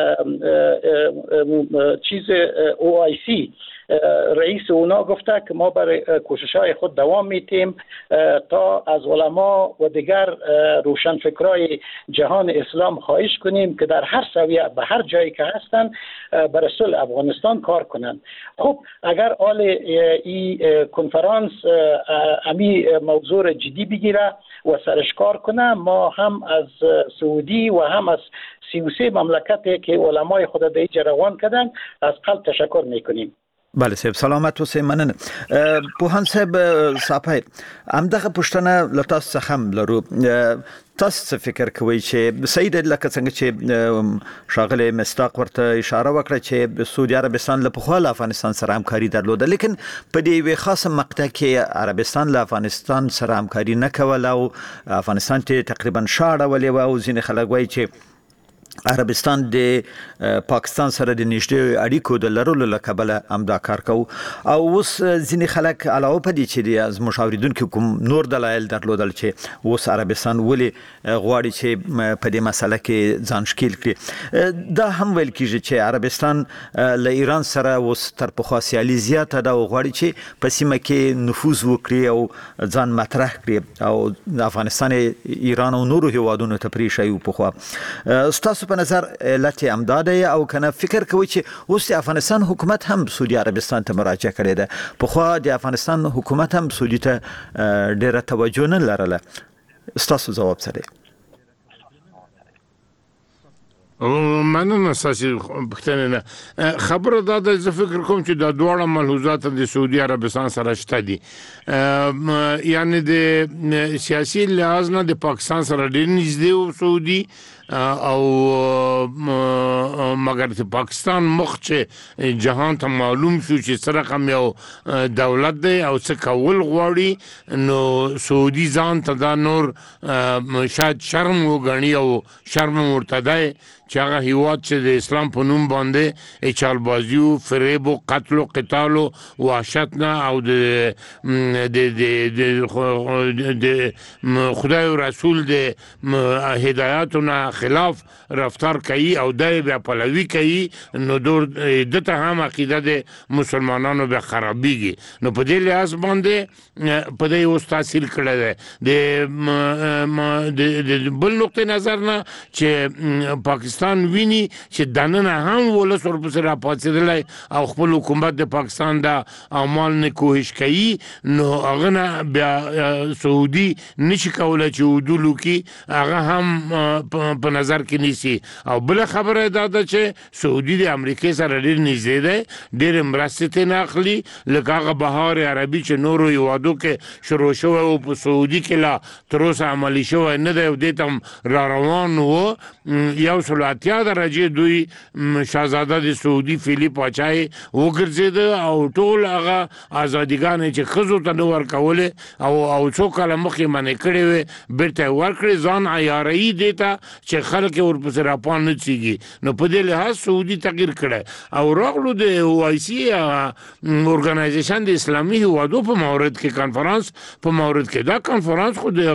Speaker 9: چیز او آی سی رئیس اونا گفته که ما برای کوشش‌های خود دوام میتیم تا از علما و دیگر روشنفکرای جهان اسلام خواهش کنیم که در هر سویه به هر جایی که هستن برای صلح افغانستان کار کنند. خب اگر آل این کنفرانس امی موضوع جدی بگیره و سرش کار کنه، ما هم از سعودی و هم از سی و سه مملکتی که علمای خود در اینجا روان کردن از قلب تشکر میکنیم.
Speaker 5: بله صاحب سلامت اوسئ مننه. پوهان صاحب صاحب همدغه پوښتنه له تاسو څخه هم لرو. تاسو څه فکر کوئ چې صحیح دی لکه څنګه چې ښاغلی مصداق ورته اشاره وکړه چې سعودي عربستان له پخوا له افغانستان سره همکاري درلوده، لیکن په دې یوې خاصه مقطع کې عربستان له افغانستان سره همکاري نه کوله او افغانستان ته تقریبا شا اړولې وه او ځینې خلک وایي چې عربستان د پاکستان سره د نږدې اړیکو د لرلو له کبله همدا کار کوو او اوس ځینې خلک علاوه په دې چې د زموږ اورېدونکي کوم نور دلایل درلودل چې اوس عربستان ولې غواړي چې په دې مسله کې ځان ښکیل کړي، دا هم ویل کېږي چې عربستان له ایران سره اوس تر پخوا سیالي زیاته ده او غواړي چې په سیمه کې نفوذ وکړي او ځان مطرح کړي او د افغانستان ایران او نورو هیوادونو ته پرېښایي پخوا. ستاسو په نظر علت همدا دی او کنه فکر کوي چې اوس د افغانستان حکومت هم سعودي عربستان ته مراجعه کړې ده؟ پخوا د افغانستان حکومت هم سعودي ته ډیره توجه نه لرله. ستاسو ځواب څه دی؟
Speaker 7: مننه ستاسو پوښتنه نه. خبره دا ده زه فکر کوم چې دا دواړه ملحوظات د سعودي عربستان سره شته دي، یعنی د سیاسي لحاظ نه د پاکستان سره ډېر نږدې و سعودي او مګر د پاکستان مخ چې جهان ته معلوم شو چې سره کوم یو دولت دی او څه کول غواړي، نو سعودي ځان ته دا نور شاید شرم وګڼي او شرم ورته دی چې هغه هیواد چې د اسلام په نوم باندې اچالبازي او فریب او قتل او قتال او وحشت نه او د د خدای او رسول د هدایاتونه خلاف رفتار کوي او د بیا پلوي کوي، نو دور دته هم عقیده د مسلمانانو به خرابيږي. نو په دې لحاظ باندې په دې اوس تاثیر کړی دی د بل نقطه نظر نه چې پاکستان ویني چې دننه هم ولس ورپسې راپاڅېدلی او خپل حکومت د پاکستان د اعمال نه کوشش کوي، نو هغه نه بیا سعودي نشي کولی چې عدول وکړي، هغه هم په نظر کې نیسي. او بل خبره دا ده چې سعودي د امریکای سره ډېر نږدې دی، ډېرې مرستې ترې نه اخلي، لکه هغه بهار عربي چې نورو هیوادو کې شروع شوی او په سعودي کې لا تر اوسه عملي شوی نه دی او دې ته هم را روان و. یو سل اتیا درجې دوی شاهزاده د سعودي فعلي پاچای وګرځېده او ټول هغه ازادیګانې چې ښځو ته نه ورکولې او او څو کاله مخکې منې کړې وې بېرته یې ورکړې، ځان عیاروي دې ته چې خلک یې ورپسې راپان نه څیږي. نو په دې لحاظ سعودي تغییر کړی او راغلو د او آی سی ارګنایزیشن د اسلامي هیوادو په مورد کې کنفرانس په مورد کې دا کنفرانس خو د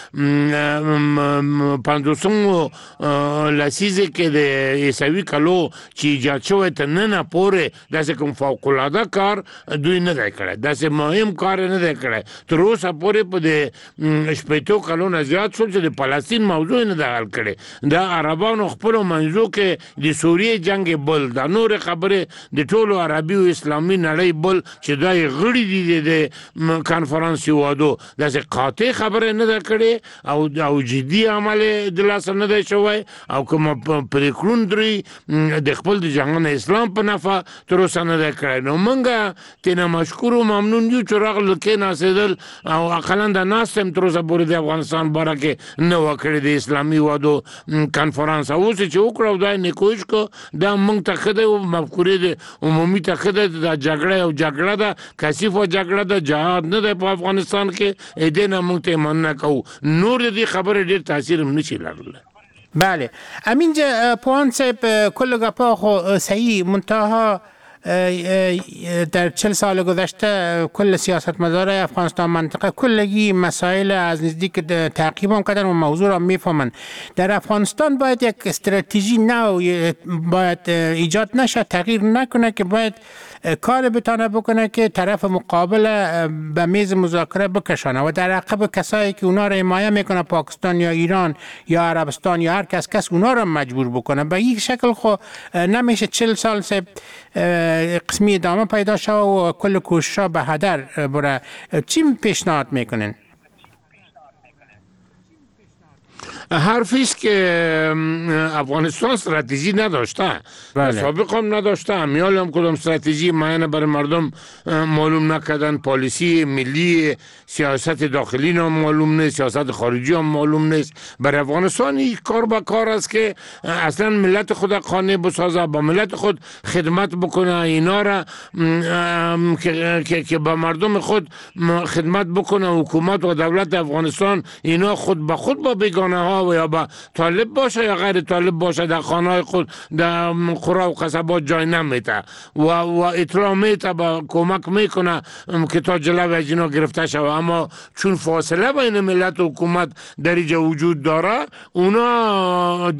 Speaker 7: پنځوسمو لسیزې کې د عیسوي کلو چې ایجاد شوی تر ننه پورې داسې کوم فوق العاده کار دوی نه دی کړی، داسې مهم کار نه دی کړی. تر اوسه پورې په د شپېتو کلو نه زیات شول چې د فلسطین موضوع نه ده حل کړې. د عربانو خپلو منځو کې د سوریې جنګ بل، دا نورې خبرې د ټولو عربي او اسلامي نړۍ بل چې دا یې غړي دي د کنفرانس هیوادو، داسې قاطع خبرې نه ده کړې او او جدي عمل د لاسه نه دی شوی او کوم پرېکړون دوی د خپل د جهان اسلام په نفع تر اوسه نه دی کړی. نو موږ ترېنه مشکور او ممنون یو چې راغلل کېناستېدل او اقلا دا ناست هم تر اوسه پورې د افغانستان باره کې نه وه کړې د اسلامي هیوادو کنفرانس اوس چې وکړو دا نیکوش کو دا مونږ ته خده او مفکورې د عمومي ته خده د جګړه او جګړه ده کثیف او جګړه ده جهاد نه ده په افغانستان کې اې دې نه مونږ ته مننه کوو نور دې خبره ډیر تاثیر هم نشي لرله.
Speaker 4: بله امینجا پوان صاحب کل گپا خو صحیح منتها در چل سال گذشته کل سیاستمدارای افغانستان منطقه کلگی مسائل از نزدیک تعقیب هم کردن و موضوع را میفهمن. در افغانستان باید یک استراتژی نو باید ایجاد نشه تغییر نکنه که باید کار بتانه بکنه که طرف مقابل به میز مذاکره بکشانه و در عقب کسایی که اونا را حمایه میکنه پاکستان یا ایران یا عربستان یا هر کس کس اونا را مجبور بکنه. به این شکل خو نمیشه چل سال سے قسمی ادامه پیدا شد و کل کوشش‌ها به هدر بره. چی پیشنهاد میکنین؟
Speaker 7: حرفی است که افغانستان استراتژی نداشته سابق هم نداشته امیال هم کدام استراتژی معینه برای مردم معلوم نکردن پالیسی ملی سیاست داخلی هم معلوم نیست سیاست خارجی هم معلوم نیست. برای افغانستان این کار با کار است که اصلا ملت خود قانع بسازه با ملت خود خدمت بکنه اینا را که که با مردم خود خدمت بکنه حکومت و دولت افغانستان اینا خود به خود با بیگانه ها و یا با طالب باشه یا غیر طالب باشه در خانه خود در قرى و قصبات جای نمیته و و اطلاع میته با کمک میکنه که تا جلوی از اینا گرفته شود. اما چون فاصله بین ملت و حکومت در اینجا وجود داره اونا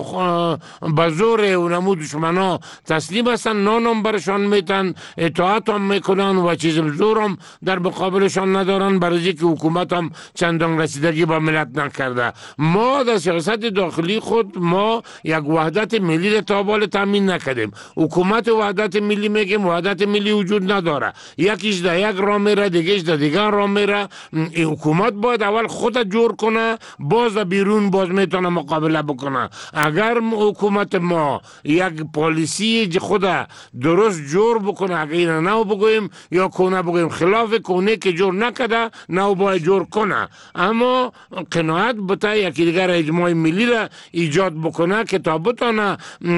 Speaker 7: به زور اونمو دشمنا تسلیم هستن نانم برشان میتن اطاعت هم میکنن و چیز زور هم در مقابلشان ندارن برای که حکومت هم چندان رسیدگی با ملت نکرده. ما در سیاست داخلی خود ما یک وحدت ملی را تا بال تامین نکردیم. حکومت وحدت ملی میگیم وحدت ملی وجود نداره یکیش در یک راه میره دیگهش در دیگر راه میره. حکومت باید اول خود جور کنه باز بیرون باز میتونه مقابله بکنه. اگر حکومت ما یک پالیسی خود درست جور بکنه اگر اینا نو بگویم یا کنه بگویم خلاف کنه که جور نکده نو باید جور کنه. اما قناعت بتا یکی دیگر اجماع ملی را ایجاد بکنه که تا بتانه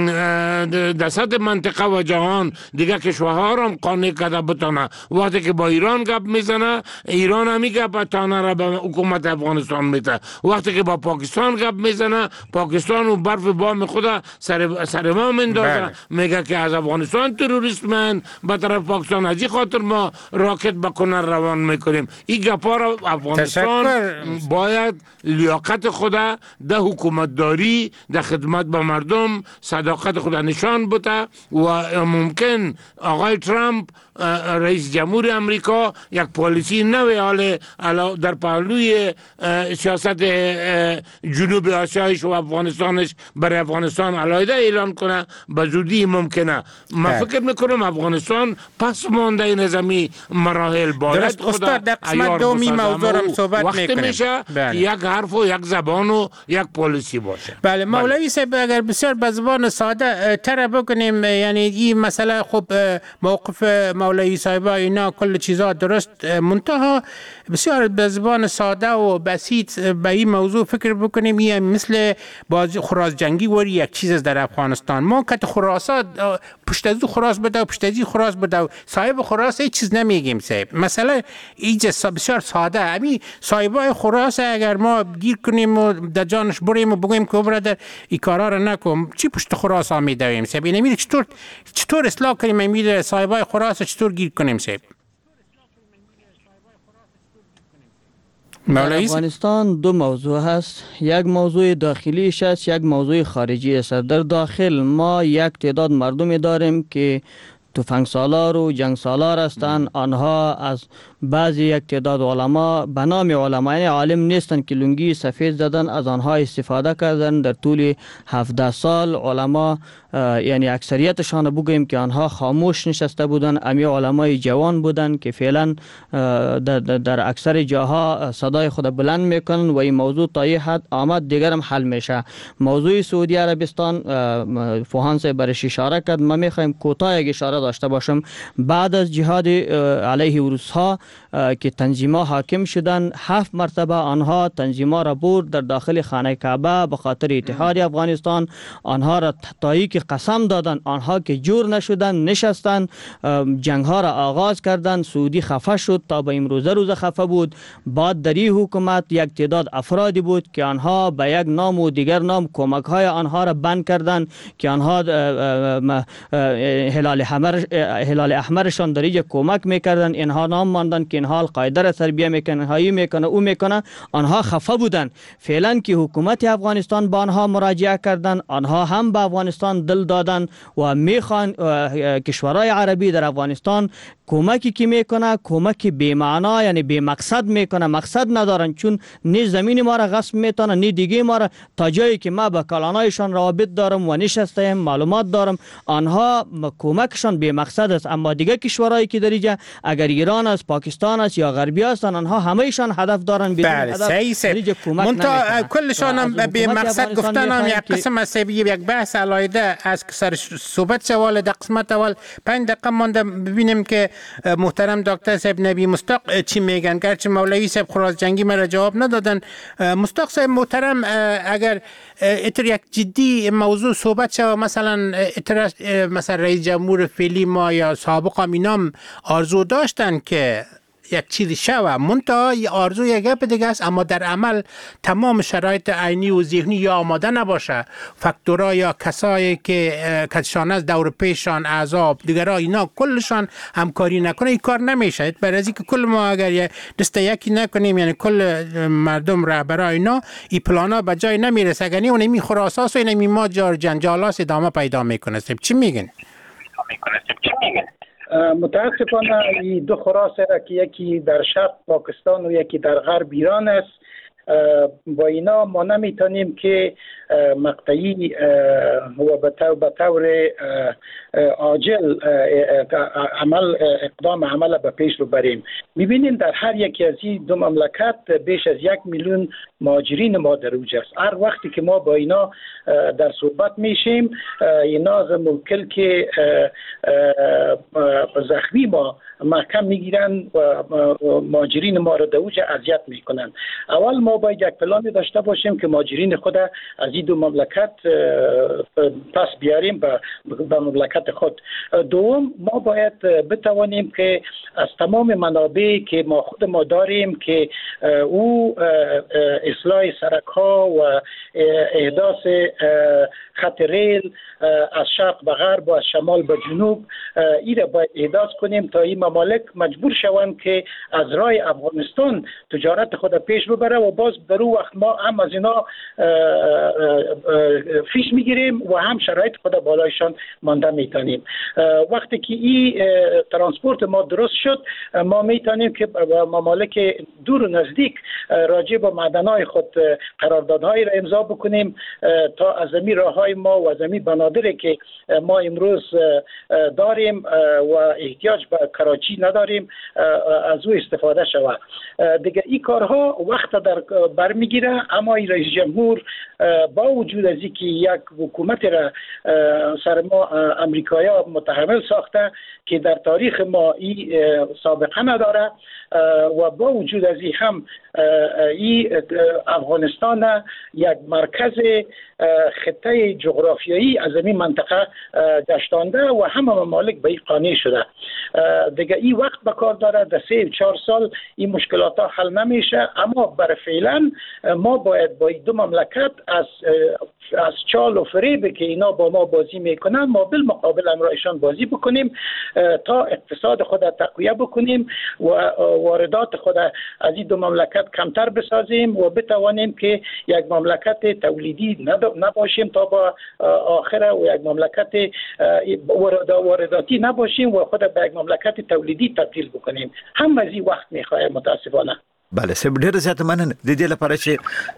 Speaker 7: در سطح منطقه و جهان دیگه کشورها هم قانع کرده بتانه. وقتی که با ایران گپ میزنه ایران همی گپ تانه را به حکومت افغانستان میده. وقتی که با پاکستان گپ میزنه پاکستان و برف بام خود سر سر ما مندازه میگه که از افغانستان تروریست من به طرف پاکستان از این خاطر ما راکت به کنر روان میکنیم. این گپا را افغانستان باید لیاقت خود در حکومت داری در خدمت به مردم صداقت خود نشان بده و ممکن آقای ترامپ رئیس جمهور امریکا یک پالیسی نوی حال در پهلوی سیاست جنوب آسیایش و افغانستانش برای افغانستان علیحده اعلان کنه به زودی ممکنه. من فکر میکنم افغانستان پس مانده نظامی مراحل باید خدا
Speaker 4: در قسمت دومی موضوع هم صحبت
Speaker 7: وقت
Speaker 4: میکنیم.
Speaker 7: میشه یک حرف و یک زبان و یک پالیسی باشه.
Speaker 4: بله مولوی صاحب اگر بسیار به زبان ساده تر بکنیم یعنی این مسئله خب موقف مولوی صاحب اینا کل چیزا درست منتها بسیار به زبان ساده و بسیط به این موضوع فکر بکنیم این مثل بازی خراس جنگی وری یک چیز در افغانستان ما که خراسات پشت از خراس بده و پشت از خراس بده و صاحب خراس هیچ چیز نمیگیم صاحب. مثلا ایجا بسیار ساده همین صاحبای خراس اگر ما گیر کنیم و در جانش بریم و بگویم که برادر این کارا را نکن چی پشت خراس ها میدویم صاحب. این میره چطور چطور اصلاح کنیم میره صاحبای خراس چطور گیر کنیم صاحب.
Speaker 8: در افغانستان دو موضوع هست یک موضوع داخلیش است یک موضوع خارجی است. در داخل ما یک تعداد مردمی داریم که تفنگ سالار و جنگ سالار هستند. آنها از بعضی یک تعداد علما به نام علما یعنی عالم نیستند که لنگی سفید زدن از آنها استفاده کردن. در طول هفده سال علما یعنی اکثریتشان بگوییم که آنها خاموش نشسته بودند. امی علمای جوان بودند که فعلا در اکثر جاها صدای خود بلند میکنن و این موضوع تا یه حد آمد دیگر هم حل میشه. موضوع سعودی عربستان فوهان صاحب برش اشاره کرد. ما میخوایم کوتاه یک اشاره داشته باشم. بعد از جهاد علیه روس‌ها که تنظیم‌ها حاکم شدن، هفت مرتبه آنها تنظیم‌ها را برد در داخل خانه کعبه به خاطر اتحاد افغانستان. آنها را تایی که قسم دادن، آنها که جور نشدن نشستن، جنگ ها را آغاز کردند. سعودی خفه شد تا به امروزه روز خفه بود. بعد در این حکومت یک تعداد افرادی بود که آنها به یک نام و دیگر نام کمک های آنها را بند کردند که آنها هلال احمر هلال احمرشان در اینجا کمک میکردند. اینها نام ماندن که اینها القاعده را تربیه میکنه، هایی میکنه، او میکنه. آنها خفه بودند. فعلا که حکومت افغانستان با آنها مراجعه کردند، آنها هم به افغانستان دل دادن و میخوان کشورهای عربی در افغانستان کمکی که میکنه کمک بی معنا، یعنی بی مقصد میکنه، مقصد ندارن، چون نه زمین ما را غصب میتونه نه دیگه ما را. تا جایی که ما با کلانایشان روابط دارم و نشستم معلومات دارم، آنها کمکشان بی مقصد است. اما دیگه کشورهایی که در اینجا اگر ایران است، پاکستان است یا غربی هستن، آنها همهشان هدف دارن بدون هدف
Speaker 4: منتها کلشان هم بی مقصد گفتن. هم یک قسم از یک بحث علایده از سر صحبت سوال در قسمت اول پنج دقیقه مانده ببینیم که محترم دکتر صاحب نبی مصداق چی میگن. گرچه مولوی صاحب خراز جنگی مرا جواب ندادن. مصداق صاحب محترم، اگر اتر یک جدی موضوع صحبت شد، مثلا اتر مثلا رئیس جمهور فعلی ما یا سابق اینام آرزو داشتن که یک چیزی شوه، منتها آرزو یک گپ دیگه است، اما در عمل تمام شرایط عینی و ذهنی یا آماده نباشه. فاکتورها یا کسایی که کسشان از دور پیشان اعضا دیگرها اینا کلشان همکاری نکنه، این کار نمیشه. برای از اینکه کل ما اگر دست یکی نکنیم، یعنی کل مردم رهبرای اینا، این پلانا به جای نمیرسه. اگر نه اونمی خراساس و اینمی ما جار جنجالات ادامه پیدا میکنه. چی میگن؟
Speaker 9: متاسفانه این دو خراسه را که یکی در شرق پاکستان و یکی در غرب ایران است، با اینا ما نمیتونیم که مقطعی و به طور عاجل عمل اقدام عمل به پیش رو بریم. میبینیم در هر یکی از این دو مملکت بیش از یک میلیون مهاجرین ما در اوج است. هر وقتی که ما با اینا در صحبت میشیم، اینا ممکن که زخمی ما محکم میگیرن و مهاجرین ما رو در اوج اذیت میکنن. اول ما باید یک پلانی داشته باشیم که مهاجرین خود از این دو مملکت پس بیاریم به مملکت خود. دوم، ما باید بتوانیم که از تمام منابعی که ما خود ما داریم که او اصلاح سرک ها و احداث خط ریل از شرق به غرب و از شمال به جنوب، این را باید احداث کنیم تا این ممالک مجبور شوند که از راه افغانستان تجارت خود پیش ببره و باز در اون وقت ما هم از اینا فیش میگیریم و هم شرایط خود بالایشان مانده میتونیم. وقتی که این ترانسپورت ما درست شد، ما میتونیم که ممالک دور و نزدیک راجع به معدنهای خود قراردادهایی را امضا بکنیم تا از زمین راههای ما و زمین بنادری که ما امروز داریم و احتیاج به کراچی نداریم از او استفاده شود. دیگه این کارها وقت در برمیگیره، اما این رئیس جمهور با وجود از اینکه یک حکومت را سر ما امریکایا متحمل ساخته که در تاریخ ما این سابقه نداره، و با وجود از این هم این افغانستان یک مرکز خطه جغرافیایی از این منطقه گشتانده و همه ممالک به این قانع شده. دیگه این وقت به کار داره، در سه چهار سال این مشکلات ها حل نمیشه، اما برای فعلا ما باید با این دو مملکت از از چال و فریب که اینا با ما بازی میکنن، ما بالمقابل امرایشان بازی بکنیم تا اقتصاد خود تقویه بکنیم و واردات خود از این دو مملکت کمتر بسازیم و بتوانیم که یک مملکت تولیدی نباشیم تا با آخره و یک مملکت وارداتی نباشیم و خود به یک مملکت تولیدی تبدیل بکنیم. هم از این وقت میخواه متاسفانه.
Speaker 5: بله سب ډیر زیات مننه د دې لپاره چې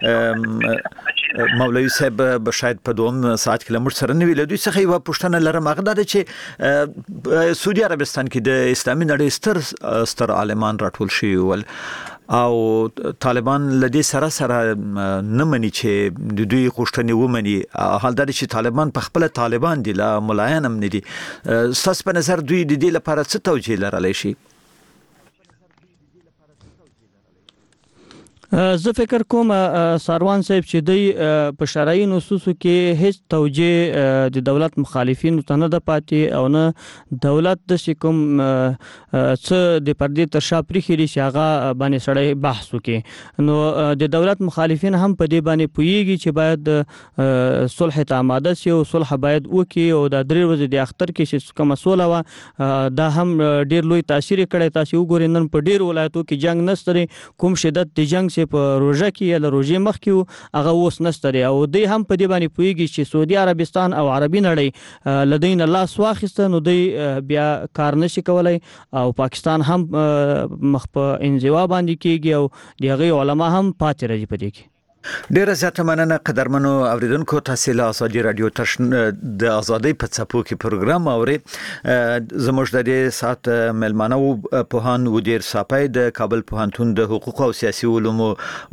Speaker 5: مولوی صاحب به شاید په دوم ساعت کې لمر سره نه ویل دوی څخه یو پښتنه لرم هغه د چې سعودي عربستان کې د اسلامي نړۍ ستر ستر عالمان راټول شي ول او طالبان لدی سره سره نه مني چې د دوی غوښتنې ومني حال دا چې طالبان په خپل طالبان دي لا ملایان هم نه دي تاسو په نظر دوی د دې لپاره څه توجیه لرلی شي
Speaker 8: زه فکر کوم ساروان صاحب چې دی په شرعي نصوصو کې هیڅ توجیه د دولت مخالفین ته نه د پاتې او نه دولت د کوم څه د پردې تر شا پرېښي چې هغه باندې سړی بحث وکړي نو د دولت مخالفین هم په دې باندې پوهیږي چې باید صلح ته آماده شي او صلح باید وکړي او د درې ورځې د اختر کې چې کومه سوله وه دا هم ډېر لوی تاثیر کړی تاسو وګورئ نن په ډېرو ولایتو کې جنګ نشته کوم شدت د جنګ په روژه کې یا له روژې مخکې هغه اوس نشته دی او دوی هم په دې باندې پوهیږي چې سعودي عربستان او عربي نړۍ له دوی نه لاس واخیسته نو دوی بیا کار نشي کولی او پاکستان هم مخ په انزوا باندې کېږي او د هغې علما هم پاتې راځي په دې کې
Speaker 5: ډیره زیاته مننه قدرمنو اوریدونکو تاسو له ازادي رادیو تشن د ازادي په څپو کې پروګرام اوري زموږ د دې سات ملمنو په هان ودیر صاحب د کابل پوهنتون د حقوق او سیاسي علومو